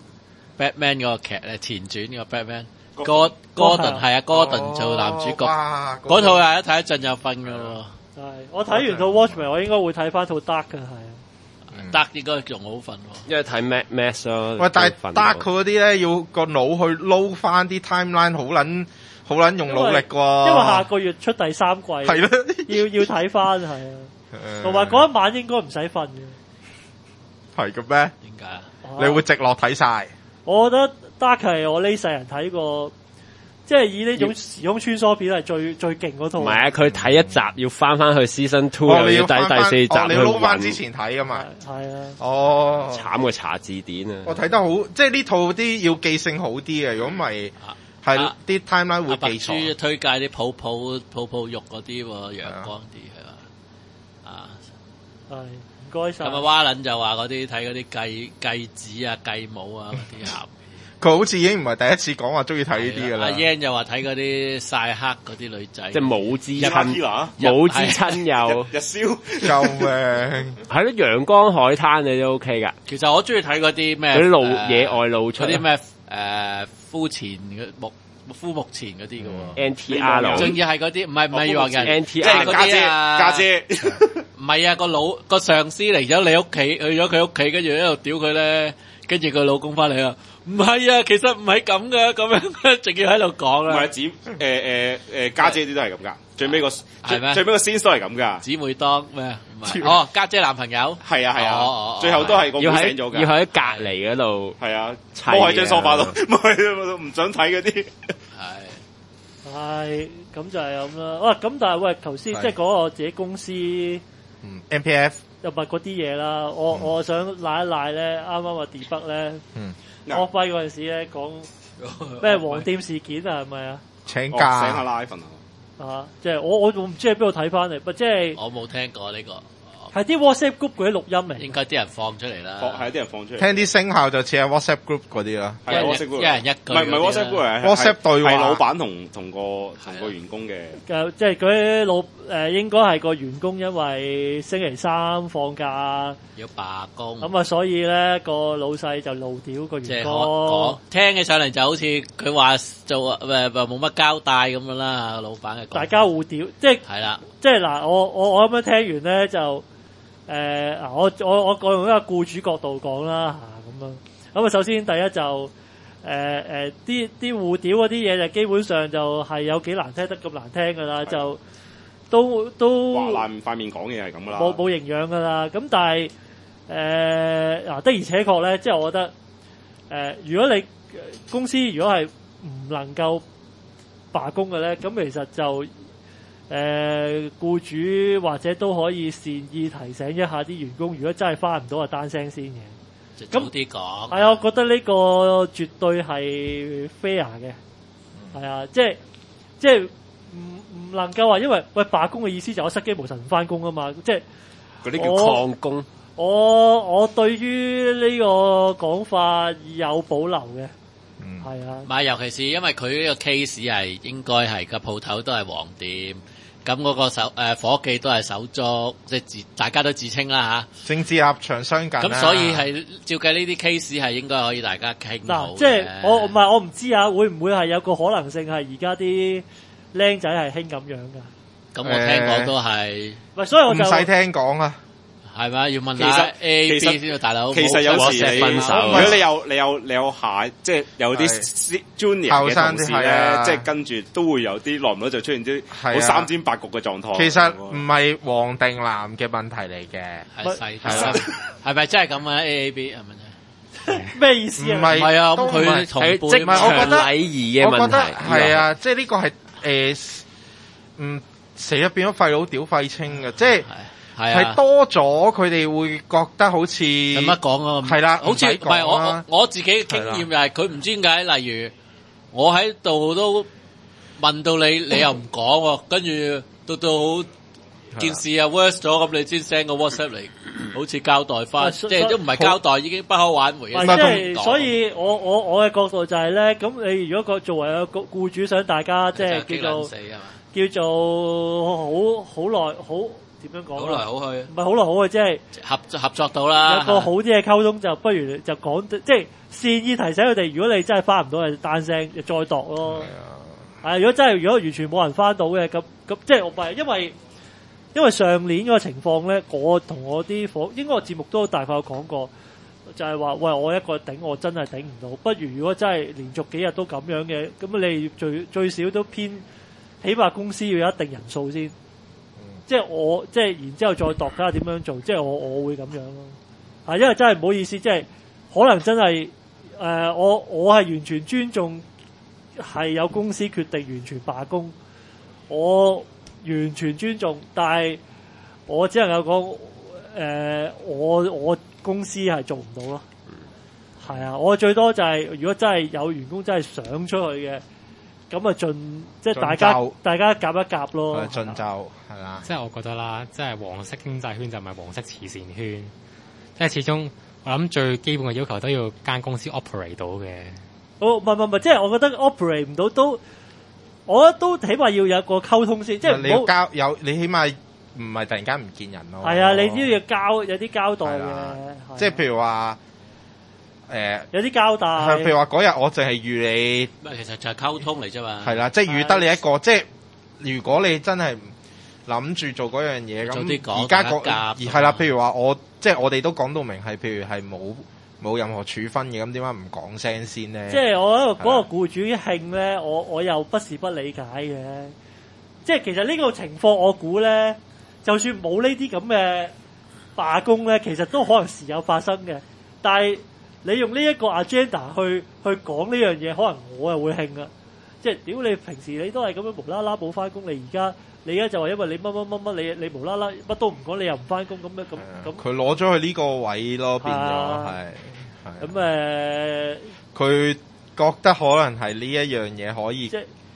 Batman 嗰個劇咧，前傳個 Batman，Gordon 係啊，Gordon 做男主角，嗰套係一睇一陣就瞓噶咯。 係我睇完套 Watchmen，我應該會睇翻套 Dark 嘅係。 Dark 應該仲好瞓， 因為睇 Max 咯。 喂，但係 Dark 佢嗰啲咧，要個腦去撈翻啲 timeline，好撚用努力喎。 因為下個月出第3季， 係咯， 要睇翻係啊。同埋嗰一晚應該唔使瞓嘅。 係嘅咩？ 點解？ 你會直落睇晒？ 我覺得 Dark 係我呢世人睇過，即係以呢種時空穿梭片係最勁嗰套。 唔係啊，佢睇一集要翻去 Season 2，又要睇第4集去你撈翻之前睇㗎嘛？ 係啊。 哦， 慘過查字典啊！ 我睇得好，即係呢套啲要記性好啲嘅，如果唔係係啲 timeline 會記錯。 推介啲泡泡肉嗰啲喎，陽光啲係嘛？啊， 係唔該晒。 咁啊，蛙撚就話嗰啲睇嗰啲繼子啊、繼母啊嗰啲鹹。 佢好似已經唔係第一次講話中意睇呢啲㗎啦。阿 Yan 又話睇嗰啲曬黑嗰啲女仔， 即係母之親友， 日燒， 救命！ 係咯，陽光海灘你都 OK 㗎。 其實我中意睇嗰啲咩？ 嗰啲野外露出嗰啲咩膚前膚目前嗰啲嘅喎。 NTR， 仲要係嗰啲唔係話人， 即係嗰啲家姐。 唔係啊，個上司嚟咗你屋企，去咗佢屋企，跟住喺度屌佢咧，跟住佢老公翻嚟啊！唔係啊，其實唔係咁嘅，咁樣仲要喺度講啦。 唔係家姐啲都係咁噶，最尾個係咩？最尾個先都係咁噶。 姊妹檔咩？唔係哦，家姐男朋友係啊，最後都係個妹醒咗㗎。 要喺隔離嗰度係啊，摸喺張梳化度，唔想睇嗰啲。 係咁就係咁啦。哇！咁但係喂，頭先即係講我自己公司 MPF 又唔係嗰啲嘢啦。我想賴一賴咧，啱啱話 debug 咧。我輝嗰陣時咧講咩黃店事件啊，係咪啊？ 請假醒下拉瞓啊！ 即係我唔知喺邊度睇翻嚟，即係我冇聽過呢個。 係啲 WhatsApp group 嗰啲錄音嚟， 應該啲人放出嚟啦。 係啲人放出嚟。 聽啲聲效就似係 WhatsApp group 嗰啲啦。 係 WhatsApp group，一人一句。唔係 WhatsApp group， WhatsApp 對話。 係老闆同個員工嘅。 即係嗰啲應該係個員工，因為星期三放假要罷工。 咁啊，所以咧個老細就怒屌個員工。 聽起上嚟就好似佢話做冇乜交代咁樣啦，老闆嘅。 大家互屌，即係係啦， 即係嗱，我咁樣聽完咧就。我用一個僱主角度講啦咁樣。咁啊，首先第一就啲互屌嗰啲嘢就基本上就係有幾難聽得咁難聽噶啦，就都話爛塊面講嘢係咁噶啦， 冇營養噶啦。咁但係的而且確咧，即係我覺得如果你公司如果係唔能夠罷工嘅咧，咁其實就僱主或者都可以善意提醒一下啲員工，如果真係翻唔到就單聲先嘅。 早啲講。 係啊，我覺得呢個絕對係 fair 嘅。係啊，即係唔能夠話因為罷工嘅意思就我失驚無神唔翻工啊嘛，即係嗰啲叫曠工。 我對於呢個講法有保留嘅。係啊。 唔係，尤其是因為佢呢個 case 係應該係個鋪頭都係黃店。咁嗰個夥計都係手足，即係大家都自稱啦嚇。 政治立場相近。 咁所以係照計呢啲 case 係應該可以大家傾好嘅。 即係我唔知啊，會唔會係有個可能性係而家啲僆仔係興咁樣㗎？ 咁我聽講都係。 所以我就唔使聽講啊。 係咪要問下 A、B 先啊，大佬？ 其實有時你分手， 如果你有下，即係有啲 junior 嘅同事咧，即係跟住都會有啲耐唔耐就出現啲好三尖八角嘅狀況。 其實唔係黃定藍嘅問題嚟嘅， 係咪真係咁啊 ？A、B 係咪？ 咩意思啊？ 唔係啊，咁佢同輩， 唔係我覺得禮儀嘅問題。 係啊，即係呢個係死咗變咗廢佬屌廢青嘅，即係。係多咗，佢哋會覺得好似有乜講啊？ 係啦， 好似唔係我自己嘅經驗就係佢唔知點解，例如我喺度都問到你又唔講喎，跟住到件事又 worse 咗，咁你先 send 個 WhatsApp 嚟，好似交代翻，即係都唔係交代，已經不可挽回。 即係所以我嘅角度就係咧，咁你如果作為個僱主想大家即係叫做好耐好。點樣講？ 好來好去， 唔係好來好去，即係合作到啦。 有個好啲嘅溝通，就不如就講，即係善意提醒佢哋。如果你真係翻唔到，就單聲再度咯。係如果完全冇人翻到嘅，咁即係我唔係因為上年嗰個情況咧，我同我啲應該個節目都大概有講過，就係話喂，我一個頂，我真係頂唔到。不如如果真係連續幾日都咁樣嘅，咁你最少都起碼公司要有一定人數先。即係然之後再度睇下點樣做，即係我會咁樣咯。因為真係唔好意思，即係可能真係我係完全尊重係有公司決定完全罷工，我完全尊重，但係我只能夠講我公司係做唔到咯。係啊，我最多就係如果真係有員工真係想出去嘅。咁啊，即係大家夾一夾咯。 盡就係啦。 即係我覺得啦，即係黃色經濟圈就唔係黃色慈善圈。即係始終我諗最基本嘅要求都要間公司 operate 到嘅。 唔係，即係我覺得 operate 唔到都，我覺得都起碼要有個溝通先。即係你要你起碼唔係突然間唔見人咯。 係啊，你都要有啲交代嘅。 即係譬如話。 有啲交代， 譬如話嗰日我淨係預你， 其實就係溝通嚟啫嘛。 係啦，即係預得你一個，即係如果你真係諗住做嗰樣嘢，咁而家係啦，譬如話即係我哋都講到明係，譬如係冇任何處分嘅，咁點解唔講聲先咧？ 即係我覺得嗰個僱主興咧，我又不是不理解嘅。即係其實呢個情況，我估咧，就算冇呢啲咁嘅罷工咧，其實都可能時有發生嘅，但係。你用呢一個 agenda 去講呢樣嘢，可能我又會興噶。即係屌你平時你都係咁樣無啦啦冇翻工，你而家就話因為你乜你無啦啦乜都唔講，你又唔翻工咁。 佢攞咗去呢個位咯，變咗係。咁。 咁，佢覺得可能係呢一樣嘢可以。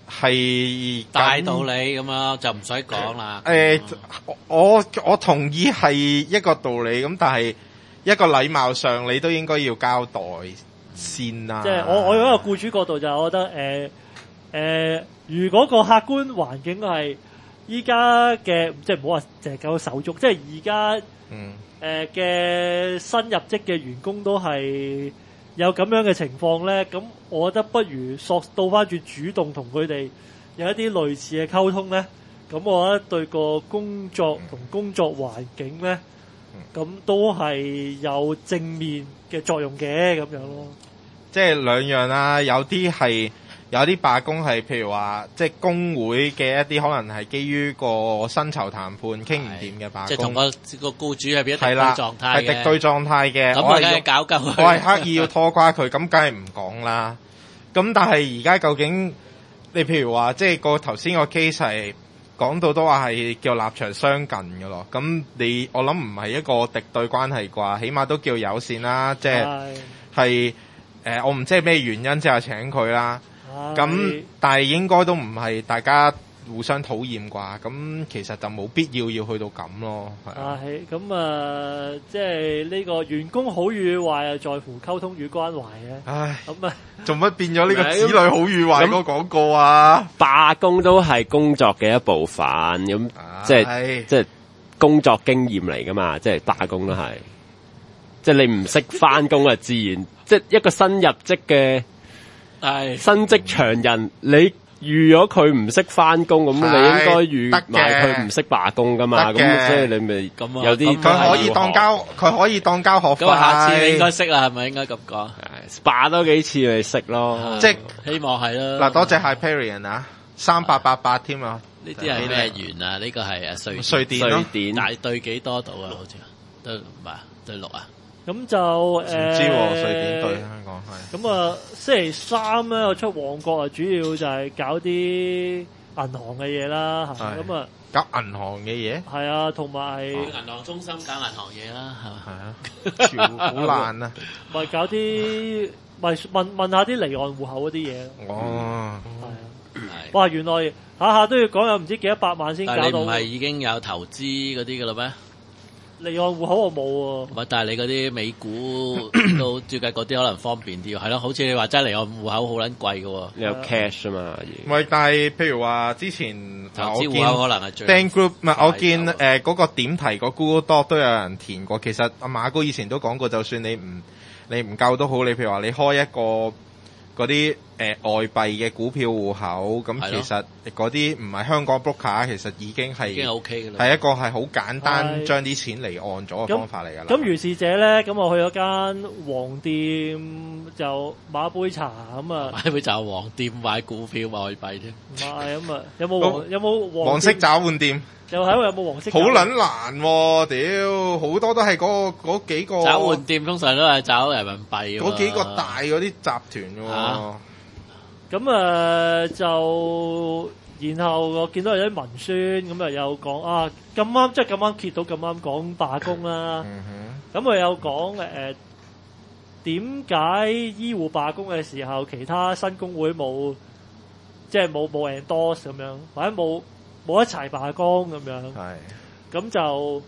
係大道理咁樣就唔使講啦。 我同意係一個道理咁，但係一個禮貌上你都應該要交代先啦。 即係我用一個僱主角度就係我覺得如果個客觀環境係依家嘅，即係唔好話淨係搞手足，即係而家嘅新入職嘅員工都係有咁樣嘅情況咧，咁我覺得不如倒翻轉主動同佢哋有一啲類似嘅溝通咧，咁我覺得對個工作同工作環境咧，咁都係有正面嘅作用嘅咁樣咯。 即係兩樣啦，有啲罷工係譬如話，即係工會嘅一啲可能係基於個薪酬談判傾唔掂嘅罷工， 即係同個僱主係變咗敵對狀態嘅， 係敵對狀態嘅。 咁我梗係搞鳩佢， 我係刻意要拖垮佢，咁梗係唔講啦。咁但係而家究竟你譬如話，即係個頭先個 case 係講到都話係叫立場相近嘅咯。咁我諗唔係一個敵對關係啩，起碼都叫友善啦。即係我唔知係咩原因之下請佢啦。咁但係應該都唔係大家互相討厭啩，咁其實就冇必要去到咁咯。 係咁即係呢個員工好與壞在乎溝通與關懷嘅。唉，咁做乜變咗呢個子女好與壞嗰個廣告啊？ 罷工都係工作嘅一部分，咁即係工作經驗嚟噶嘛，即係罷工都係，即係你唔識翻工啊，自然即係一個新入職嘅。新職場人，你預咗佢唔識翻工，咁你應該預埋佢唔識罷工噶嘛？咁所以你咪有啲佢可以當交學費。 咁下次你應該識啦，係咪應該咁講？ 罷多幾次咪識咯， 即係希望係啦。 嗱，多謝 Hyperion 啊，3888添啊！ 呢啲係咩元啊？呢個係瑞典大對幾多度啊？好似對唔係對6啊？ 咁就唔知瑞典對香港係。 咁星期三咧，我出旺角啊，主要就係搞啲銀行嘅嘢啦，咁搞銀行嘅嘢。係啊，同埋銀行中心搞銀行嘢啦， 係嘛？好難啊！ 咪搞啲咪問下啲離岸戶口嗰啲嘢。 哦， 係啊，哇！原來下下都要講有唔知幾多百萬先搞到。 但係你唔係已經有投資嗰啲噶啦咩？ 離岸戶口我冇喎。 唔係，但係你嗰啲美股都照計嗰啲可能方便啲喎，係咯，好似你話齋離岸戶口好撚貴㗎喎。 你有 cash 啊嘛？ 唔係，但係譬如話之前投資戶口可能係最 Bank Group 唔係，我見嗰個點題個 Google Doc 都有人填過。其實阿馬哥以前都講過，就算你唔夠都好，你譬如話你開一個嗰啲外幣嘅股票戶口，咁其實嗰啲唔係香港 broker， 其實已經 OK 㗎啦， 係一個係好簡單將啲錢離岸咗嘅方法嚟㗎啦。 咁如是者咧，咁我去咗間黃店就買杯茶咁啊， 買杯茶黃店買股票外幣啫。 唔係咁啊，有冇黃色找換店？ 就喺度有冇黃色？ 好撚難喎！屌，好多都係嗰幾個找換店，通常都係找人民幣。 嗰幾個大嗰啲集團喎。 咁就然後我見到有啲文宣，咁啊有講啊咁啱，即係咁啱揭到咁啱講罷工啦。咁佢有講點解醫護罷工嘅時候，其他新工會冇即係冇 endorse 咁樣，或者冇一齊罷工咁樣。係。咁就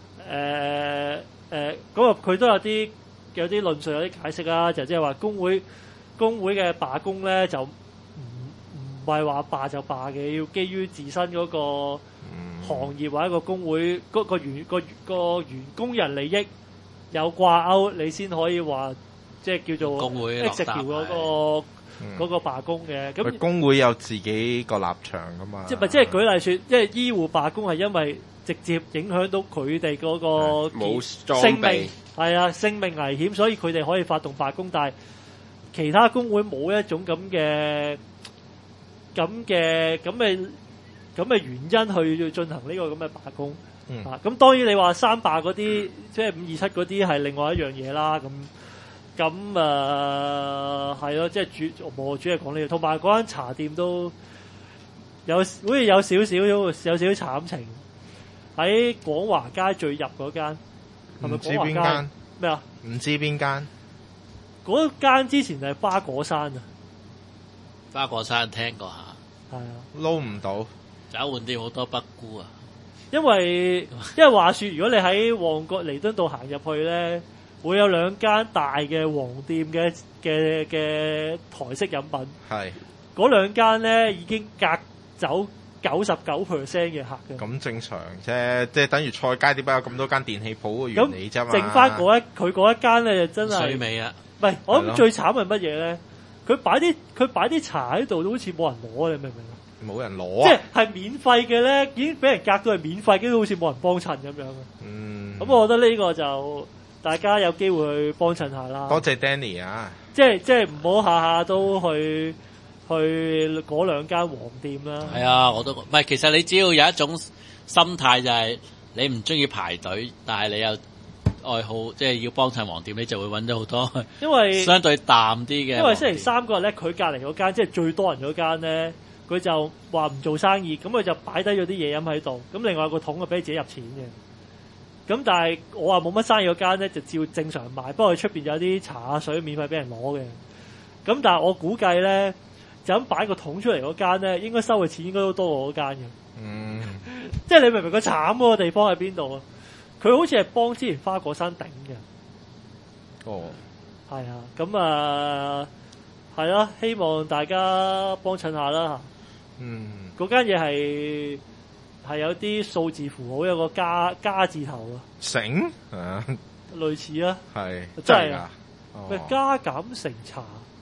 咁佢都有啲論述，有啲解釋啦，就即係話工會嘅罷工咧，就唔係話罷就罷嘅，要基於自身嗰個行業或者個工會個員工人利益有掛鈎，你先可以話即係叫做工會 execute 嗰個罷工嘅。咁工會有自己個立場噶嘛？即係舉例說，即係醫護罷工係因為直接影響到佢哋嗰個性命，係啊，性命危險，所以佢哋可以發動罷工，但係其他工會冇一種咁嘅原因去進行呢個咁嘅罷工。咁當然你話三罷嗰啲，即係527嗰啲係另外一樣嘢啦。咁係咯，即係主要講呢個，同埋嗰間茶店都好似有少少慘情。喺廣華街最入嗰間，係咪廣華街？咩啊？ 唔知邊間？ 嗰間之前係花果山啊！ 花果山聽過下， 係啊， 撈唔到。 找換店好多北菇啊！ 因為話說，如果你喺旺角彌敦道行入去咧，會有兩間大嘅黃店嘅台式飲品。 係嗰兩間咧已經隔走99% 嘅客嘅。 咁正常啫，即係等於菜街點解有咁多間電器鋪嘅原理啫嘛。 剩翻佢嗰一間咧，就真係水尾啊！ 唔係，我諗最慘係乜嘢咧？佢擺啲茶喺度都好似冇人攞，你明唔明啊？ 冇人攞即係免費嘅咧，已經俾人隔到係免費，跟住好似冇人幫襯咁樣。咁我覺得呢個就大家有機會去幫襯下啦。 多謝 Danny 啊！ 即係唔好下下都去嗰兩間黃店啦。 係啊，我都唔係。其實你只要有一種心態，就係你唔中意排隊，但係你有愛好，即係要幫襯黃店，你就會揾到好多。因為相對淡啲嘅。 因為星期三嗰日咧，佢隔離嗰間即係最多人嗰間咧。佢就話唔做生意，咁佢就擺低咗啲嘢飲喺度，咁另外個桶就俾自己入錢嘅。咁但係我話冇乜生意嗰間咧，就照正常賣，不過佢出邊有啲茶水免費俾人攞嘅。咁但係我估計咧，就咁擺個桶出嚟嗰間咧，應該收嘅錢應該都多過嗰間嘅。即係你明唔明個慘嗰個地方喺邊度啊？佢好似係幫之前花果山頂嘅。 哦， 係啊，咁啊，係啦，希望大家幫襯下啦。嗰間嘢係有啲數字符號，有個加字頭啊。 醒類似啊。 係真係啊。咩加減乘茶？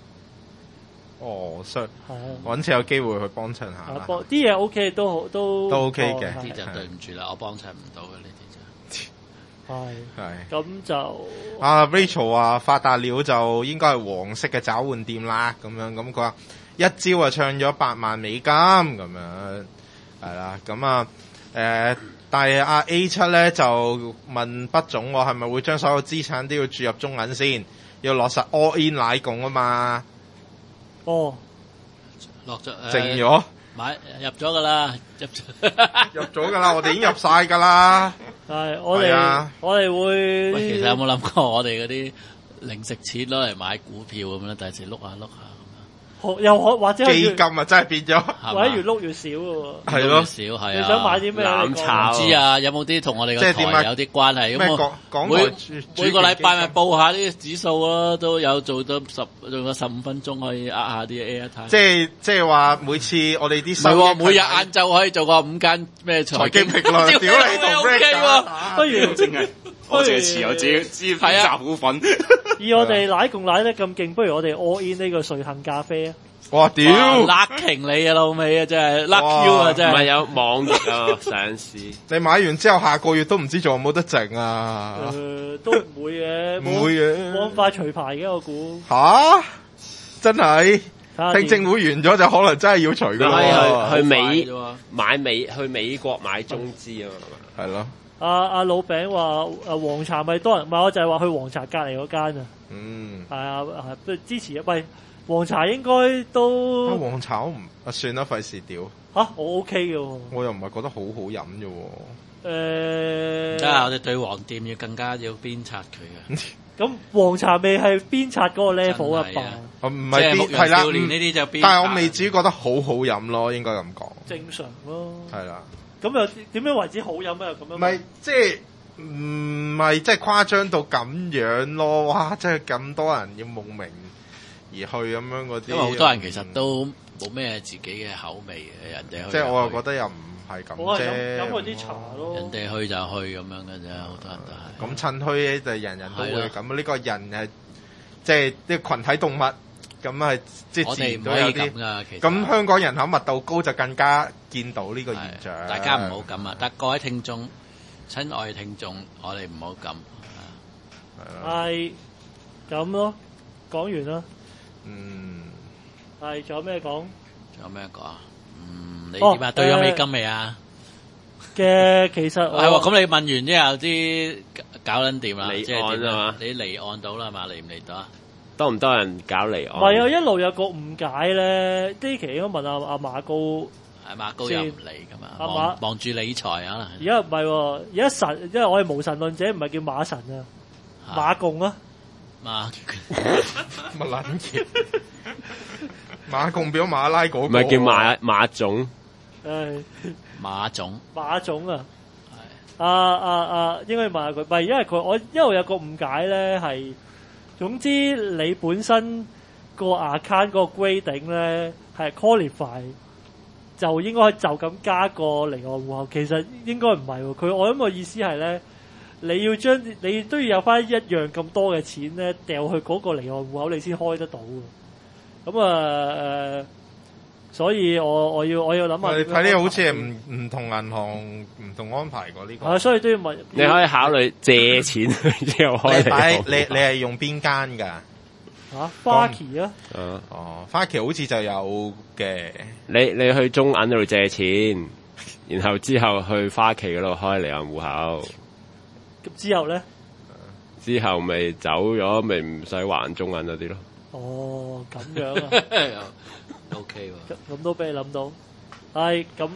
揾次有機會去幫襯下啦。 啲嘢 OK 都 OK 嘅。 啲就對唔住啦，我幫襯唔到嘅呢啲就。 係。咁就阿 Rachel 話發達了就應該係黃色嘅找換店啦，咁佢話。一招就唱咗8萬美金咁樣，係啦，咁啊但係阿 A7 咧就問畢總係咪會將所有資產都要注入中銀先，要落實 all in 奶共啊嘛？ 落咗剩咗入咗噶啦， 入咗噶啦，我哋已經入晒噶啦。 係我哋會。 喂，其實有冇諗過我哋嗰啲零食錢攞嚟買股票咁咧？第時碌下碌下。 又或者基金啊，真係變咗， 或者越碌越少喎。 係咯， 少係啊。 你想買啲咩？ 唔知啊，有冇啲同我哋個台有啲關係？咁每個禮拜咪報下啲指數咯，都有做到用個15分鐘可以下啲 A 睇。 即係話每次我哋啲唔係每日晏晝可以做個5間咩財經評論， 屌你同 Rick 不如淨係我淨係持有自己集股份。 以我哋奶共奶得咁勁，不如我哋 all in 呢個瑞幸咖啡啊！ 哇屌 ！lucky 你啊老味啊，真係 lucky 啊真係。 唔係有網易啊上市。 你買完之後下個月都唔知仲有冇得剩啊？ 都唔會嘅， 唔會嘅， 冇咁快除牌嘅我估。 吓？真係？聽證會完咗就可能真係要除噶啦。 去美國買中資啊嘛。 係咯。 阿老餅話黃茶咪多人，唔係我就係話去黃茶隔離嗰間啊。係啊，不如支持啊！喂，黃茶應該都黃茶我唔算啦，費事屌嚇，我 OK 嘅喎。 我又唔係覺得好好飲啫喎。 真係我哋對黃店要更加要鞭策佢嘅。 咁黃茶味係鞭策嗰個 level 啊吧？ 唔係牧羊少年呢啲就鞭策。 但係我未至於覺得好好飲咯，應該咁講。 正常咯。 係啦。 咁又點樣為之好飲啊？咁樣唔係即係唔係即係誇張到咁樣咯？哇！即係咁多人要慕名而去咁樣嗰啲， 因為好多人其實都冇咩自己嘅口味嘅，人哋去即係我又覺得又唔係咁啫。 我係飲嗰啲茶咯。 人哋去就去咁樣嘅啫，好多人都係。 咁趁墟就人人都會咁。呢個人係即係啲群體動物。咁係即係自然都有啲，咁香港人口密度高就更加見到呢個現象。 大家唔好咁啊！但各位聽眾，親愛嘅聽眾，我哋唔好咁。 係咁咯，講完啦。係仲有咩講？ 仲有咩講啊？你點啊？對咗美金未啊？ 其實係喎，咁你問完之後啲搞撚掂啦， 離岸啊嘛？ 你離岸到啦嘛？離唔離到啊？ 多唔多人搞離岸？ 唔係啊，一路有個誤解咧。呢期應該問阿馬高， 馬高又唔嚟噶嘛？望住理財啊！ 而家唔係喎，而家神，因為我係無神論者，唔係叫馬神啊，馬共啊， 馬乜撚嘢？ 馬共變咗馬拉嗰個， 唔係叫馬總， 馬總啊，係應該問下佢，唔係因為我有個誤解咧，係總之你本身個 account 個 grading 咧係 qualify， 就應該就咁加個離岸戶口，其實應該唔係喎。我諗個意思係咧，你都要有翻一樣咁多嘅錢咧，掉去嗰個離岸戶口，你先開得到嘅。咁所以我要諗下。 你睇呢個好似係唔同銀行唔同安排過呢個。 所以都要問。 你可以考慮借錢之後開離岸。 你係用邊間㗎？ 花旗啊。 花旗好似就有嘅。 你去中銀嗰度借錢，然後之後去花旗嗰度開離岸戶口。 咁之後咧？ 之後咪走咗，咪唔使還中銀嗰啲咯。 咁樣啊。 OK 喎， 咁都俾你諗到，係咁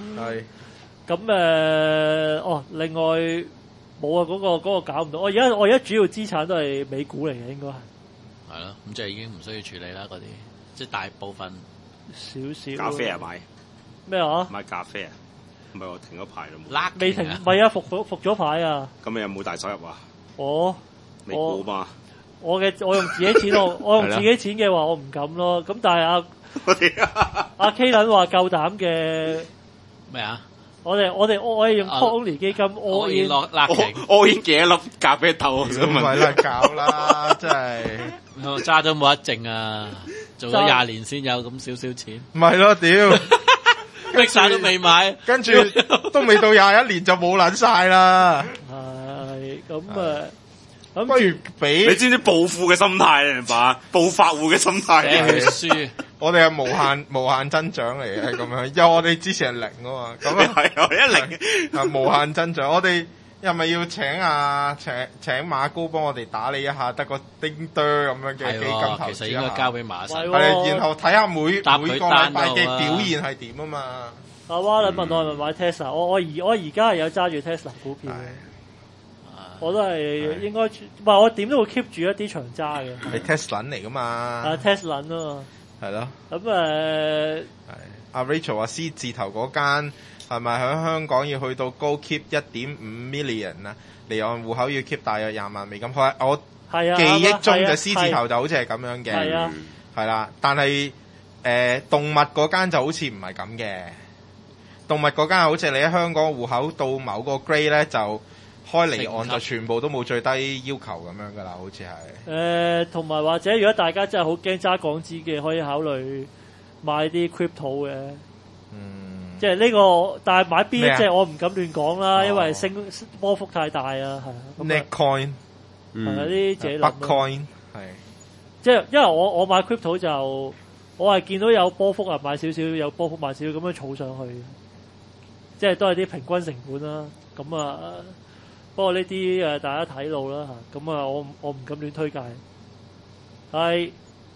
另外冇啊，嗰個搞唔到。我而家主要資產都係美股嚟嘅，應該係。 係咯，咁即係已經唔需要處理啦，嗰啲即係大部分少。 咖啡啊買咩話？ 買咖啡啊？唔係我停咗牌咯， 未停，唔係啊，復咗牌啊。 咁你有冇大手入啊？美股嘛。 我用自己錢我用自己錢嘅話，我唔敢咯。咁但係阿 K 撚話夠膽嘅咩啊？ 我哋用 Tony 基金 all in 落all in 幾多粒咖啡豆？我想問。 唔係啦，搞啦，真係揸咗冇得剩啊！做咗20年先有咁少錢。 唔係咯，屌！ 逼晒都未買， 跟住都未到21年就冇撚晒啦。 係咁咁不如俾你知唔知暴富嘅心態明白？暴發戶嘅心態。 輸， 我哋係無限增長嚟嘅，咁樣，因為我哋之前係零啊嘛，咁啊係1 0 無限增長。我哋係咪要請馬高幫我哋打理一下，得個叮噹咁樣嘅基金投資？ 其實應該交俾馬神， 然後睇下每個禮拜嘅表現係點啊嘛。 阿蛙你問我係咪買 Tesla？我而家係有揸住 Tesla 股票嘅。我都係應該，唔係我點都會 keep 住一啲長揸嘅。 係 Tesla 嚟噶嘛 ？Tesla 啊嘛。係咯。 咁阿 Rachel 話 C 字頭嗰間係咪喺香港要去到高 keep 1.5 million 啊？離岸戶口要 keep 大約20萬美金。我記憶中就 C 字頭就好似係咁樣嘅。係啊。係啦，但係動物嗰間就好似唔係咁嘅。動物嗰間好似你喺香港戶口到某個 grade 咧就。開離岸就全部都冇最低要求咁樣噶啦，好似係。 同埋或者如果大家真係好驚揸港紙嘅，可以考慮買啲 crypto 嘅。即係呢個，但係買邊隻我唔敢亂講啦，因為波幅太大啊，係。 Netcoin 係啊，啲自己諗。 Bitcoin 係。 即係因為我買 crypto 就我係見到有波幅啊，買少少，有波幅買少少咁樣儲上去，即係都係啲平均成本啦。咁啊。不過呢啲大家睇路啦嚇，咁我唔敢亂推介。係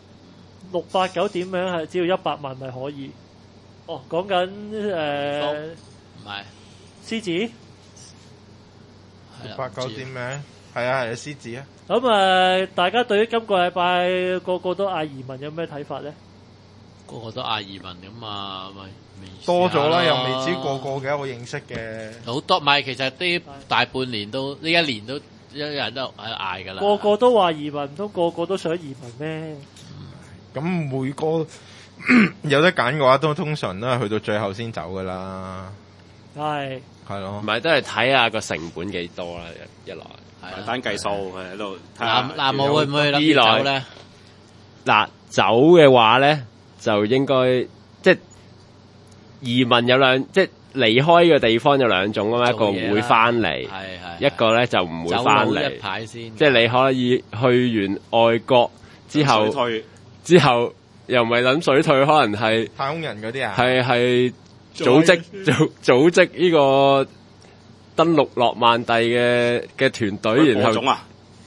689點名係只要100萬咪可以。講緊唔係獅子 689點名係啊獅子啊。 咁大家對於今個禮拜個個都嗌移民有咩睇法咧？ 個個都嗌移民咁啊，咪多咗啦，又未知個個嘅我認識嘅好多，唔係其實啲大半年都呢1年都有人都喺嗌噶啦， 個個都話移民，唔通個個都想移民咩？ 咁每個有得揀嘅話，都通常都係去到最後先走噶啦。係咯， 唔係都係睇下個成本幾多啦，一來係單計數喺度。 嗱冇會唔會諗住走咧？ 嗱走嘅話咧，就應該即係。移民有即係離開嘅地方有2種啊嘛，一個唔會翻嚟，一個咧就唔會翻嚟。 一排先， 即係你可以去完外國之後又唔係諗水退，可能係太空人嗰啲啊， 係組織呢個登陸諾曼第嘅團隊，然後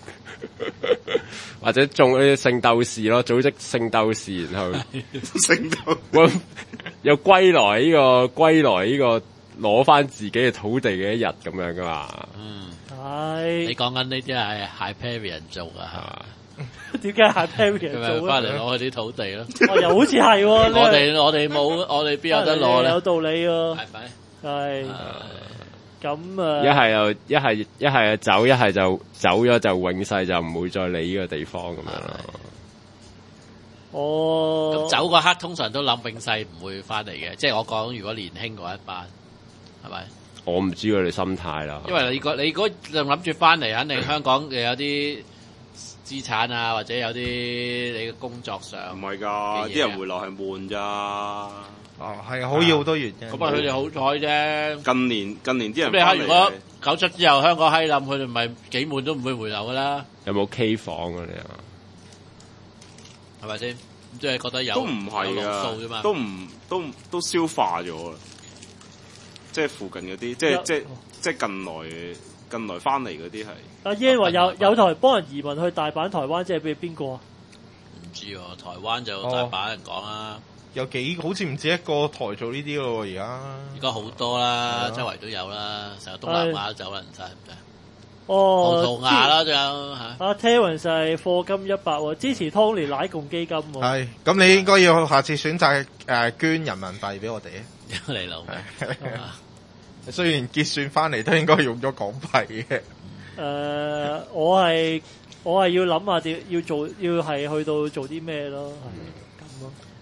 或者做啲聖鬥士咯，組織聖鬥士，然後聖鬥又歸來呢個攞翻自己嘅土地嘅一日咁樣噶嘛。 係你講緊呢啲係 Hyperion 做噶，係嘛？ 點解係 Perry 做翻嚟攞佢啲土地咯？ 又好似係我哋冇，我哋邊有得攞咧？ 有道理喎， 係咪？ 係咁啊！ 一係就走，一係就走咗就永世就唔會再理呢個地方咁樣咯。 哦， 咁走嗰刻通常都諗永世唔會翻嚟嘅，即係我講如果年輕嗰一班，係咪？ 我唔知佢哋心態啦。 因為你如果仲諗住翻嚟，肯定香港又有啲資產啊，或者有啲你嘅工作上唔係㗎，啲人回流係悶咋。 哦，係可以好多原因。 咁啊，佢哋好彩啫。 近年啲人咁你睇如果97之後香港閪冧，佢哋咪幾悶都唔會回流㗎啦。 有冇 K 房啊？你啊？ 係咪先？即係覺得有都唔係啊，都消化咗啦。即係附近嗰啲，即係近來翻嚟嗰啲係。 阿耶話有台幫人移民去大阪、台灣，即係邊個啊？ 唔知喎，台灣就大把人講啦。 有幾好似唔止一個台做呢啲咯，而家好多啦，周圍都有啦，成個東南亞都走啦，唔使。 哦， 葡萄牙啦，仲有嚇。 阿 Terence 係課金100喎，支持湯尼奶共基金喎。 係，咁你應該要下次選擇捐人民幣俾我哋啊！ 嚟老味。 雖然結算翻嚟都應該用咗港幣嘅。 我係要諗下點要做，要係去到做啲咩咯，係咁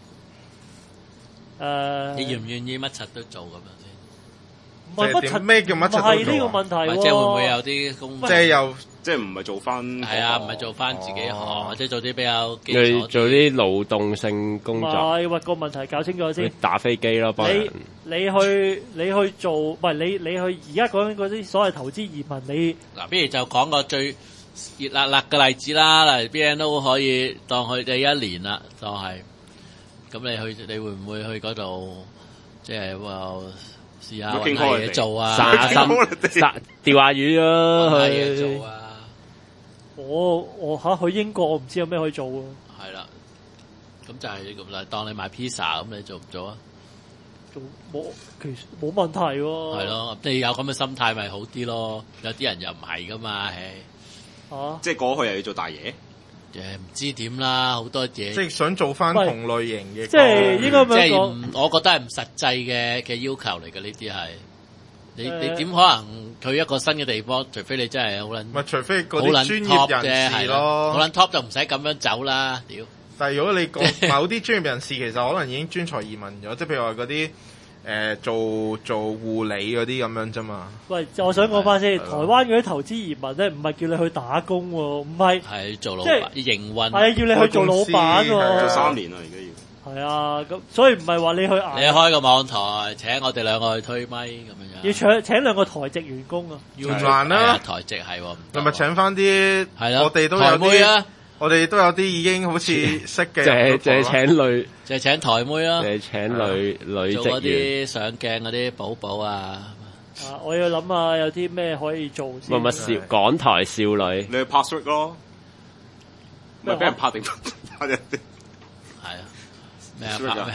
咯。 你願唔願意乜柒都做咁樣先？ 唔係乜柒咩叫乜柒都做？ 係呢個問題喎。 即係會唔會有啲工？ 即係唔係做翻？ 係啊，唔係做翻自己行，或者做啲比較基礎做啲勞動性工作。 唔係，個問題搞清楚先。 打飛機咯，幫人。 你去做，唔係你去而家講緊嗰啲所謂投資移民，你嗱，不如就講個最熱辣辣嘅例子啦。例如 BNO 可以當佢哋1年啦，就係咁你會唔會去嗰度即係話試下揾下嘢做啊？ 散心釣下魚咯， 揾下嘢做啊！ 我去英國，我唔知有咩可以做喎。 係啦，咁就係咁啦。當你賣 pizza 咁，你做唔做啊？ 其實冇問題喎。 係咯，你有咁嘅心態咪好啲咯。有啲人又唔係噶嘛， 即係過去又要做大嘢。 唔知點啦，好多嘢。 即係想做翻同類型嘅。 即係應該咁樣講。 我覺得係唔實際嘅要求嚟嘅呢啲係。你點可能去一個新嘅地方？除非你真係好撚， 咪除非嗰啲專業人士咯， 好撚 top 就唔使咁樣走啦，屌！ 但係如果你講某啲專業人士，其實可能已經專才移民咗，即係譬如話嗰啲做護理嗰啲咁樣啫嘛。喂， 我想講翻先，台灣嗰啲投資移民咧，唔係叫你去打工喎，唔係係做老闆營運， 係要你去做老闆喎， 做3年啦，而家要。 係啊，咁所以唔係話你去你開個網台請我哋2個去推咪咁樣。 要請2個台籍員工啊， 唔難啦。 台籍係喎， 你咪請翻啲係啦， 我哋都有啲，我哋都有啲已經好似識嘅， 就係請台妹啦， 就係請女職員做嗰啲上鏡嗰啲寶寶啊。 我要諗下有啲咩可以做先。 乜港台少女， 你去拍 shot 咯，咪俾人拍定拍人哋。 係啊。咩啊？拍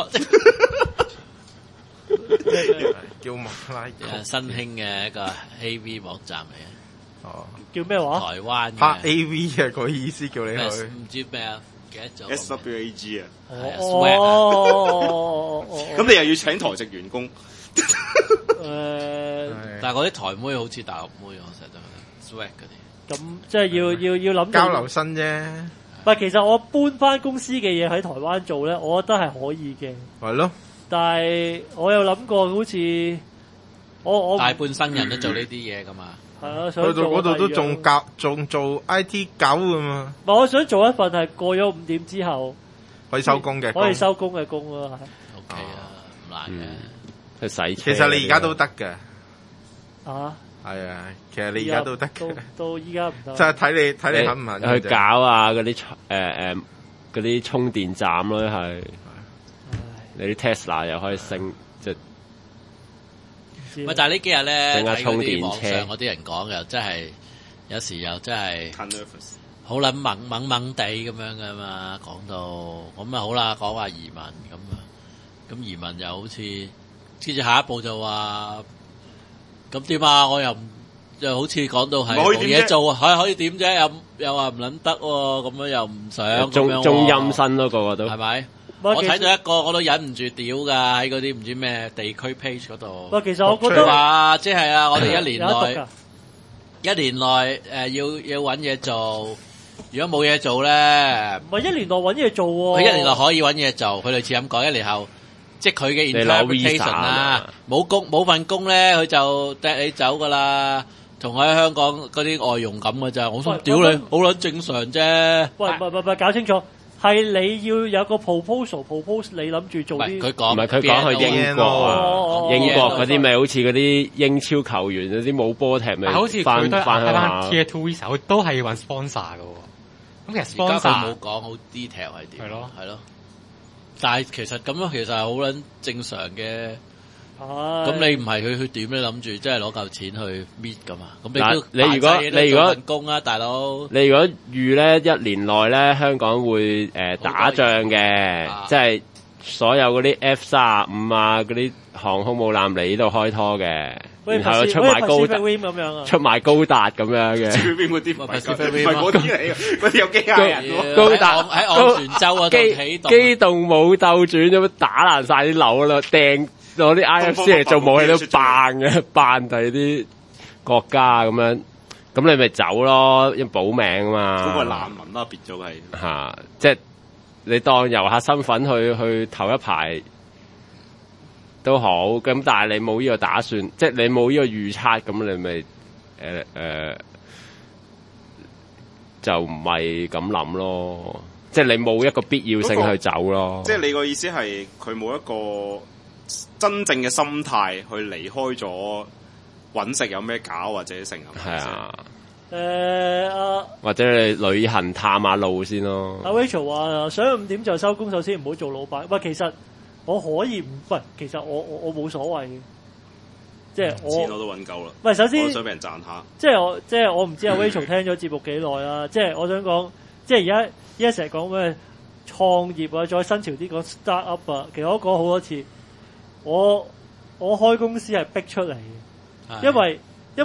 咩？ 叫馬拉新興嘅一個 AV 網站嚟嘅。 哦， 叫咩話？ 台灣拍 AV 嘅個意思叫你去。 唔知咩啊？記得咗。 SWAG 啊。 哦。 咁你又要請台籍員工？ 但係嗰啲台妹好似大陸妹，我成日都覺得 swag 嗰啲。 咁即係要諗交流生啫。 唔係，其實我搬翻公司嘅嘢喺台灣做咧，我覺得係可以嘅。 係咯。但係我有諗過，好似我大半生人都做呢啲嘢噶嘛。 係啊， 去到嗰度都仲做 IT 狗噶嘛。 唔係，我想做一份係過咗5點之後可以收工嘅， 可以收工嘅工咯。 OK 啊，唔難嘅。 去洗車。 其實你而家都得嘅。 啊？ 係啊，其實你而家都得嘅。 到依家唔得。 就係睇你肯唔肯去搞啊嗰啲嗰啲充電站咯，係。你啲 Tesla 又可以升，即係。 唔係，但係呢幾日咧， 整下充電車網上嗰啲人講又真係，有時又真係好撚懵地咁樣噶嘛，講到咁啊好啦，講話移民咁啊，咁移民又好似，跟住下一步就話，咁點啊？我又就好似講到係冇嘢做啊，可以點啫？又話唔撚得喎，咁樣又唔想中陰身咯，個個都係咪？我睇到一個我都忍唔住屌㗎，喺嗰啲唔知咩地區 page 嗰度。 喂，其實我覺得話即係啊，我哋一年內要揾嘢做。如果冇嘢做咧， 唔係一年內揾嘢做喎。 佢一年內可以揾嘢做，佢類似咁講，一年後即係佢嘅 interpretation 啦。冇份工咧，佢就掟你走㗎啦。同喺香港嗰啲外傭咁㗎咋，我想屌你，好撚正常啫。 喂，唔搞清楚，係你要有個 propose 你諗住做啲。 佢講唔係佢講去英國啊，英國嗰啲咪好似嗰啲英超球員嗰啲冇波踢咪， 好似佢都係翻 Tier 2 visa，都係要揾 sponsor 㗎喎。咁其實 sponsor 冇講好 detail 係點，係咯。但係其實咁樣其實係好撚正常嘅。咁你唔係佢點咧？諗住即係攞嚿錢去搣噶嘛？咁你如果份工啊，大佬， 你如果預咧一年內咧香港會打仗嘅，即係所有嗰啲 F-35啊嗰啲航空母艦嚟呢度開拖嘅，然後出埋高達咁樣嘅。 嗰啲唔係嗰啲嚟嘅，嗰啲有機械人。 高達喺昂船洲啊， 機動武鬥轉咁樣打爛晒啲樓啦，掟。攞啲 IFC 嚟做武器都扮嘅，扮第啲國家咁樣，咁你咪走咯，因為保命啊嘛。 嗰個難民啦，變咗係即係你當遊客身份去頭一排都好，咁但係你冇呢個打算，即係你冇呢個預測，咁你咪就唔係咁諗咯，即係你冇一個必要性去走咯。 即係你個意思係佢冇一個真正嘅心態去離開咗揾食有咩搞或者成係啊？ 或者你旅行探下路先咯。 阿 Rachel 話想5點就收工，首先唔好做老闆。喂，其實我可以唔喂，其實我冇所謂嘅，即係我錢我都揾夠啦。 喂，首先我想俾人賺下。 即係我唔知阿 Rachel 聽咗節目幾耐啦。即係我想講，即係而家成日講咩創業啊，再新潮啲講 start up 啊，其實我講好多次。我開公司係逼出嚟嘅，因為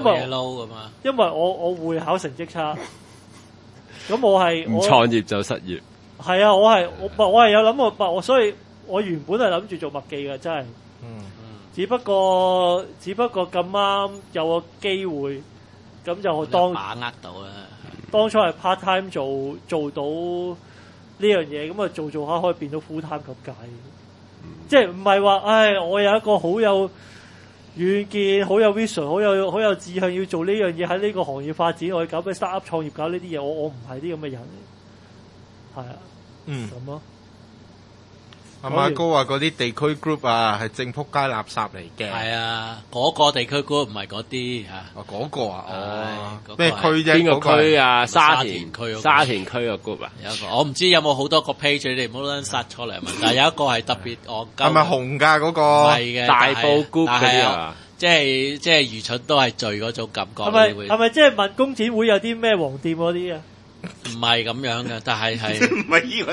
我會考成績差，咁我係唔創業就失業。 係啊，我係有諗過，所以我原本係諗住做麥記嘅，真係。只不過咁啱有個機會，咁就把握到啦。當初係 part time 做到呢樣嘢，咁啊做下可以變到 full time 咁解。即係唔係話，我有一個好有遠見、好有 vision、好有志向要做呢樣嘢，喺呢個行業發展，我去搞咩 startup 創業，搞呢啲嘢，我唔係啲咁嘅人，係啊，咁咯。 阿馬哥話嗰啲地區 group 啊，係正仆街垃圾嚟嘅。 係啊，嗰個地區 group 唔係嗰啲嚇。 嗰個啊，咩區啫？ 邊個區啊？沙田區個 group 啊？ 有一個，我唔知有冇好多個 page，你哋唔好撚殺錯嚟問。但係有一個係特別戇鳩。 係咪紅㗎嗰個？ 唔係嘅， 大埔 group 嗰啲啊？ 即係愚蠢都係罪嗰種感覺。 係咪即係問工展會有啲咩黃店嗰啲啊？ 唔係咁樣嘅，但係唔係依個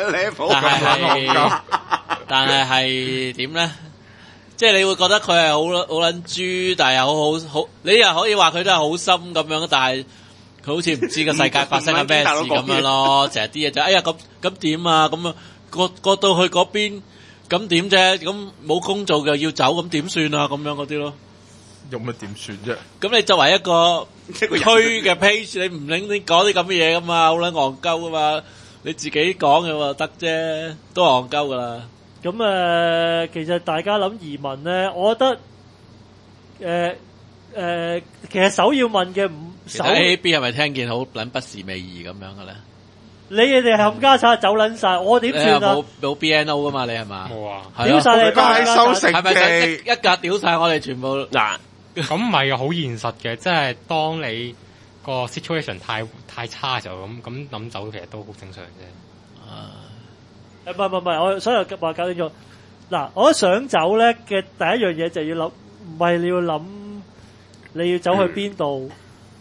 level。 但係點咧？即係你會覺得佢係好撚豬，但係又好，你又可以話佢都係好心咁樣，但係佢好似唔知個世界發生緊咩事咁樣咯。成日啲嘢就咁點啊？咁啊過到去嗰邊咁點啫？咁冇工做嘅要走，咁點算啊？咁樣嗰啲咯。 用乜點算啫？ 咁你作為一個區嘅 page，你唔拎啲講啲咁嘅嘢噶嘛？好撚戇鳩噶嘛？你自己講嘅話得啫，都戇鳩噶啦。 咁其實大家諗移民咧，我覺得其實首要問嘅 A B 係咪聽見好撚不是味兒咁樣嘅咧？ 你哋冚家鏟走撚晒，我點算啊？ 冇 B N O 噶嘛？你係嘛？ 冇啊！ 屌晒你班收成係咪想一格屌晒我哋全部嗱？ 咁唔係好現實嘅，即係當你個 situation 太差就咁諗走，其實都好正常啫。 唔係，我所以話搞清楚。嗱，我想走咧嘅第一樣嘢就要諗，唔係你要諗你要走去邊度，而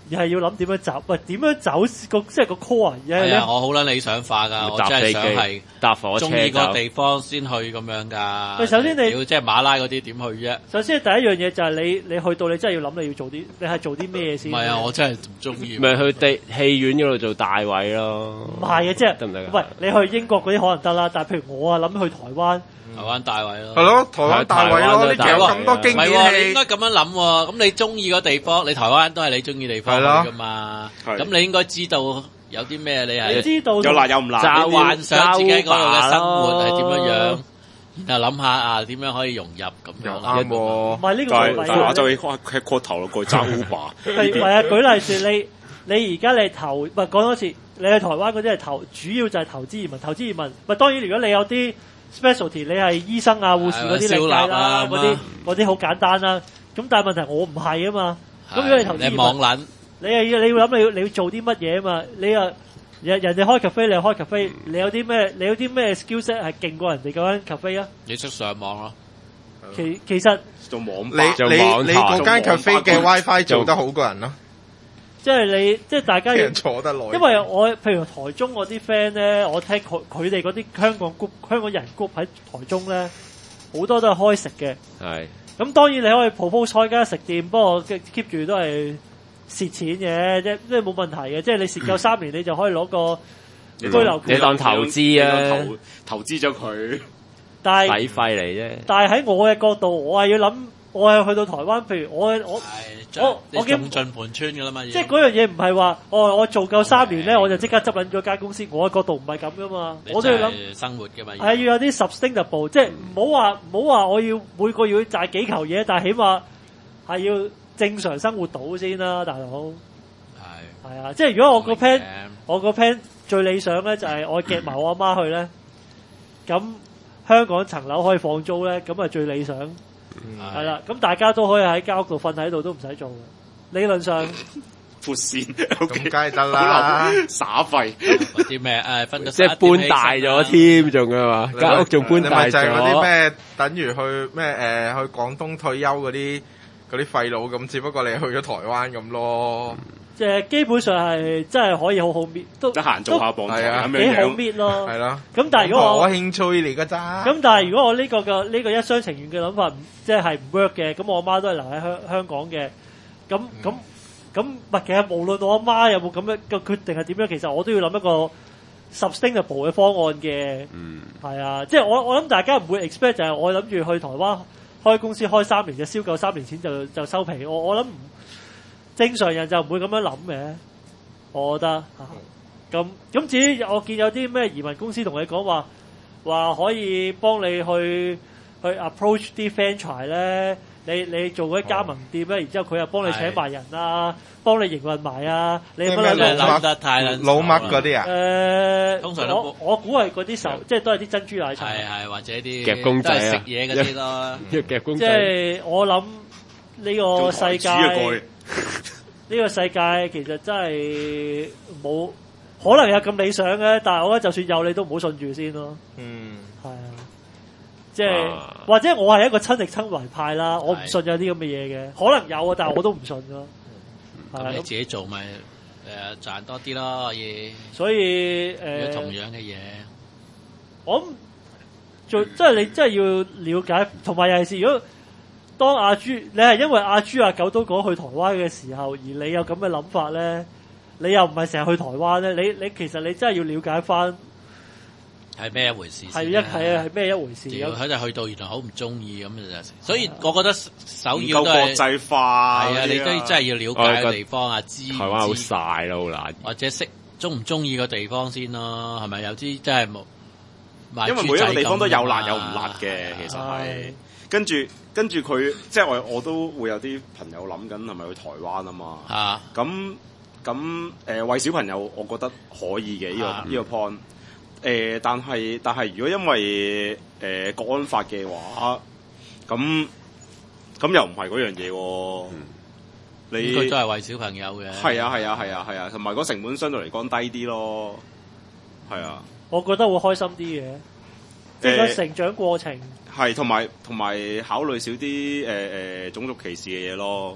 而係要諗點樣走，喂點樣走即係個 core 係啊，我好撚理想化㗎，我真係想係搭火車中意個地方先去咁樣㗎。 喂，首先你即係馬拉嗰啲點去啫？ 首先第一樣嘢就係你去到你真係要諗你要做啲，你係做啲咩先？ 唔係啊，我真係唔中意。 咪去戲院嗰度做大位咯。 唔係嘅，即係得唔得？ 喂，你去英國嗰啲可能得啦，但係譬如我啊諗去台灣。 台灣大位咯， 係咯，台灣大位咯，呢期有咁多經典戲， 你應該咁樣諗喎。咁你中意個地方，你台灣都係你中意地方嚟噶嘛？咁你應該知道有啲咩你係知道有辣有唔辣， 就幻想自己嗰度嘅生活係點樣樣，然後諗下啊點樣可以融入咁樣。 啱喎， 唔係呢個但係就係吃過頭咯，過去揸 Uber。 係啊，舉例說你而家你投，唔係講多次，你去台灣嗰啲係主要就係投資移民，投資移民。咪當然如果你有啲 specialty， 你係醫生啊、護士嗰啲嚟計啦，嗰啲好簡單啦。咁但係問題我唔係啊嘛。咁如果你投資移民， 你網撚， 你要諗你要做啲乜嘢啊嘛？你又人哋開 cafe，你又開 cafe，你有啲咩 skill set 係勁過人哋嗰間 cafe 啊？ 你識上網咯。 其實做網吧，你嗰間 cafe 嘅 WiFi 做得好過人咯。 即係大家要坐得耐。因為我譬如台中嗰啲 friend 咧，我聽佢哋嗰啲香港人 group 喺台中咧，好多都係開食嘅。係。咁當然你可以 propose 開間食店，不過 keep 住都係蝕錢嘅，即係冇問題嘅。即係你蝕夠3年，你就可以攞個居留權。 你當投資啊， 投資咗佢， 但係使費嚟啫。 但係喺我嘅角度，我係要諗，我係去到台灣，譬如我用盡盤村㗎啦嘛。 即係嗰樣嘢唔係話，我做夠3年咧，我就即刻執撚咗間公司。我嘅角度唔係咁噶嘛，我都要諗生活嘅嘛。 係要有啲 sustainable， 即係唔好話我要每個月要賺幾球嘢，但係起碼係要正常生活到先啦，大佬。係啊，即係如果我個 plan 最理想咧，就係我夾埋我阿媽去咧，咁香港層樓可以放租咧，咁啊最理想。係啦，咁大家都可以喺間屋度瞓喺度，都唔使做嘅。理論上， 闊線咁梗係得啦， 耍費啲咩即係搬大咗添，仲啊嘛，間屋仲搬大咗。 就係嗰啲咩，等於去咩去廣東退休嗰啲廢佬咁，只不過你去咗台灣咁咯。 即係基本上係真係可以好好搣，都得閒做下磅台咁樣， 幾好搣咯。 係啦。 咁但係如果我興趣嚟㗎咋？ 咁但係如果我呢個一廂情願嘅諗法，即係唔 work 嘅，咁我媽都係留喺香港嘅。咁其實無論我阿媽有冇咁樣嘅決定係點樣，其實我都要諗一個 sustainable 嘅方案嘅。係啊，即係我諗大家唔會 expect 就係我諗住去台灣開公司開3年就燒夠3年錢就收皮。我諗正常人就唔會咁樣諗嘅，我覺得咁至於我見有啲咩移民公司同你講話可以幫你去 approach 啲 franchise 咧，你做嗰啲加盟店咧，然之後佢又幫你請埋人啊，幫你營運埋啊，你乜嘢諗得太老麥嗰啲啊？ 通常我估係嗰啲即係都係啲珍珠奶茶， 係或者啲夾公仔食嘢嗰啲咯， 夾公仔。 即係我諗呢個世界。呢個世界其實真係冇可能有咁理想嘅，但係我覺得就算有，你都唔好信住先咯。係啊，即係或者我係一個親力親為派啦，我唔信有啲咁嘅嘢嘅，可能有啊，但係我都唔信咯。 咁你自己做咪賺多啲咯，可以。 所以同樣嘅嘢， 我諗即係你真係要了解，同埋尤其是如果。當阿朱，你係因為阿朱阿九都講去台灣嘅時候，而你有咁嘅諗法咧，你又唔係成日去台灣咧，你其實你真係要了解翻係咩一回事？ 係咩一回事？ 佢就去到原來好唔中意咁就，所以我覺得首要都係國際化。 係啊，你都真係要了解個地方啊，知台灣好晒咯，好難。 或者識中唔中意個地方先咯，係咪有啲真係冇？ 因為每一個地方都有辣有唔辣嘅，其實係。跟住佢，即係我都會有啲朋友諗緊係咪去台灣啊嘛？咁為小朋友，我覺得可以嘅呢個 point。但係如果因為國安法嘅話，咁又唔係嗰樣嘢喎。 你佢都係為小朋友嘅。係啊，同埋個成本相對嚟講低啲咯。係啊， 我覺得會開心啲嘅，即係個成長過程。 係，同埋考慮少啲種族歧視嘅嘢咯。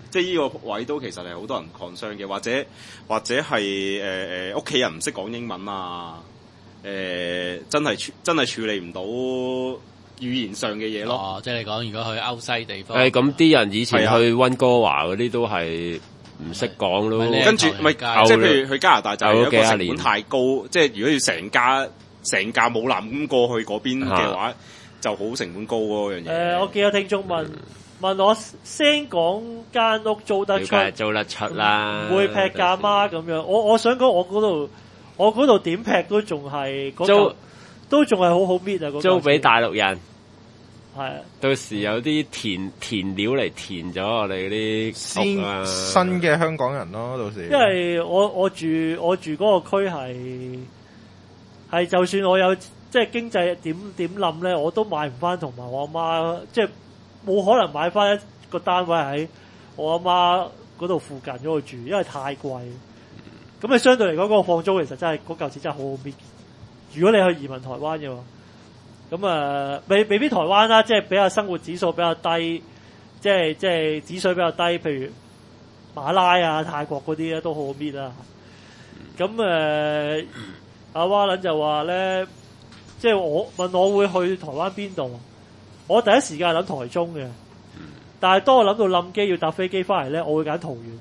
即係呢個位都其實係好多人 concern 嘅，或者係屋企人唔識講英文啊，真係處理唔到語言上嘅嘢咯。 哦，即係你講如果去歐西地方， 咁啲人以前去溫哥華嗰啲都係唔識講咯。 跟住即係譬如去加拿大就係一個成本太高，即係如果要成架母艦咁過去嗰邊嘅話，就好成本高嗰樣嘢。 我見有聽眾問我先講間屋租得出啦， 唔會劈價嗎？咁樣，我想講我嗰度點劈都仲係都仲係好好搣啊！ 租俾大陸人， 係啊， 到時有啲填料嚟填咗我哋嗰啲新嘅香港人咯，到時。 因為我住嗰個區係就算我有即係經濟點冧咧，我都買唔翻，同埋我阿媽即係冇可能買翻一個單位喺我阿媽嗰度附近嗰度住，因為太貴。咁你相對嚟講，嗰個放租其實真係嗰嚿錢真係好好搣。如果你去移民台灣嘅話，咁未必台灣啦，即係比較生活指數比較低，即係指水比較低，譬如馬拉啊、泰國嗰啲咧都好好搣啦。咁阿蛙撚就話咧，即係我問我會去台灣邊度，我第一時間係諗台中嘅，但係當我諗到冧機要搭飛機翻嚟咧，我會揀桃園。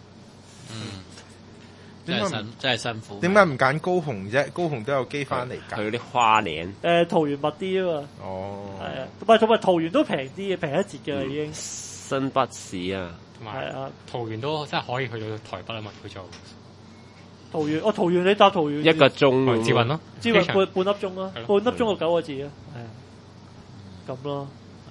真係辛苦。 點解唔揀高雄啫？高雄都有機翻嚟㗎。 去啲花蓮。 桃園密啲啊嘛。 哦。係啊，同埋桃園都平啲嘅，平一截嘅已經。 新北市啊。 同埋桃園都真係可以去到台北啊嘛，佢做。 桃園你搭桃園 1個鐘。 捷運咯。 捷運半粒鐘啦，半粒鐘就9個字啊。係啊。咁咯。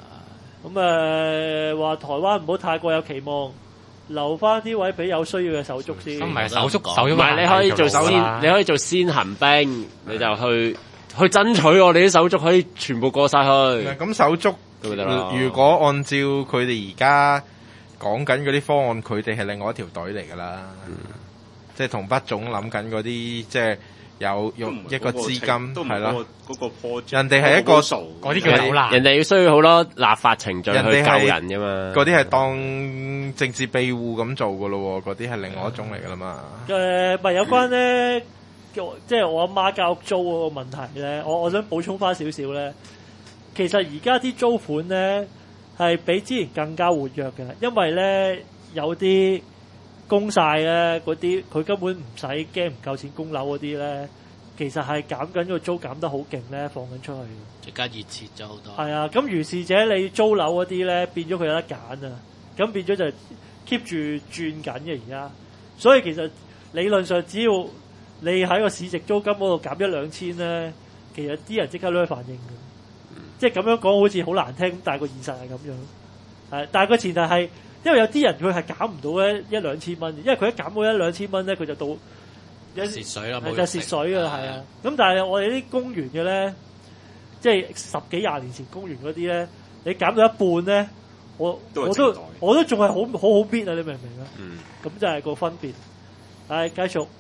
咁話台灣唔好太過有期望。留翻啲位俾有需要嘅手足先。 唔係手足，唔係你可以做先行兵，你就去爭取我哋啲手足可以全部過晒去。 咁手足，如果按照佢哋而家講緊嗰啲方案，佢哋係另外一條隊嚟㗎啦。即係同北總諗緊嗰啲，即係有用一個資金係咯。人哋係一個嗰啲叫有難， 人哋要需要好多立法程序去救人㗎嘛。 嗰啲係當政治庇護咁做㗎咯，嗰啲係另外一種嚟㗎啦嘛。 咪有關咧，即係我阿媽交屋租嗰個問題咧，我想補充翻少少咧。其實而家啲租款咧係比之前更加活躍嘅，因為咧有啲供晒咧嗰啲，佢根本唔使驚唔夠錢供樓嗰啲咧，其實係減緊個租減得好勁咧，放緊出去。 即刻熱切咗好多。 係啊，咁如是者你租樓嗰啲咧，變咗佢有得揀啊，咁變咗就 keep 住轉緊嘅而家。所以其實理論上只要你喺個市值租金嗰度減1-2千咧，其實啲人即刻攞去反應嘅。即係咁樣講好似好難聽，但係個現實係咁樣。係，但係個前提係。因為有啲人佢係減唔到咧1-2千蚊，因為佢一減到1-2千蚊咧，佢就到蝕水啦， 就蝕水㗎啦，係啊。咁但係我哋啲公園嘅咧，即係10幾20年前公園嗰啲咧，你減到一半咧，我都仲係好搣啊！你明唔明啊？咁就係個分別。係繼續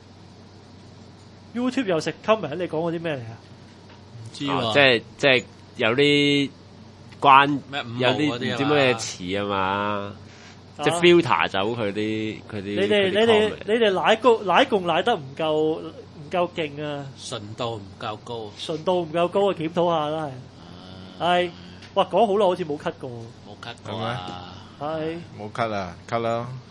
YouTube 又食 comment，你講嗰啲咩嚟啊？ 唔知喎， 即係有啲有啲唔知咩詞啊嘛。即係 filter 走佢啲。你哋奶共奶得唔夠勁啊！ 純度唔夠高， 啊！檢討下啦，係。哇，講好耐好似冇 cut 過。 冇 cut 過啊！ 係。 冇 cut 啊 ，cut 啦。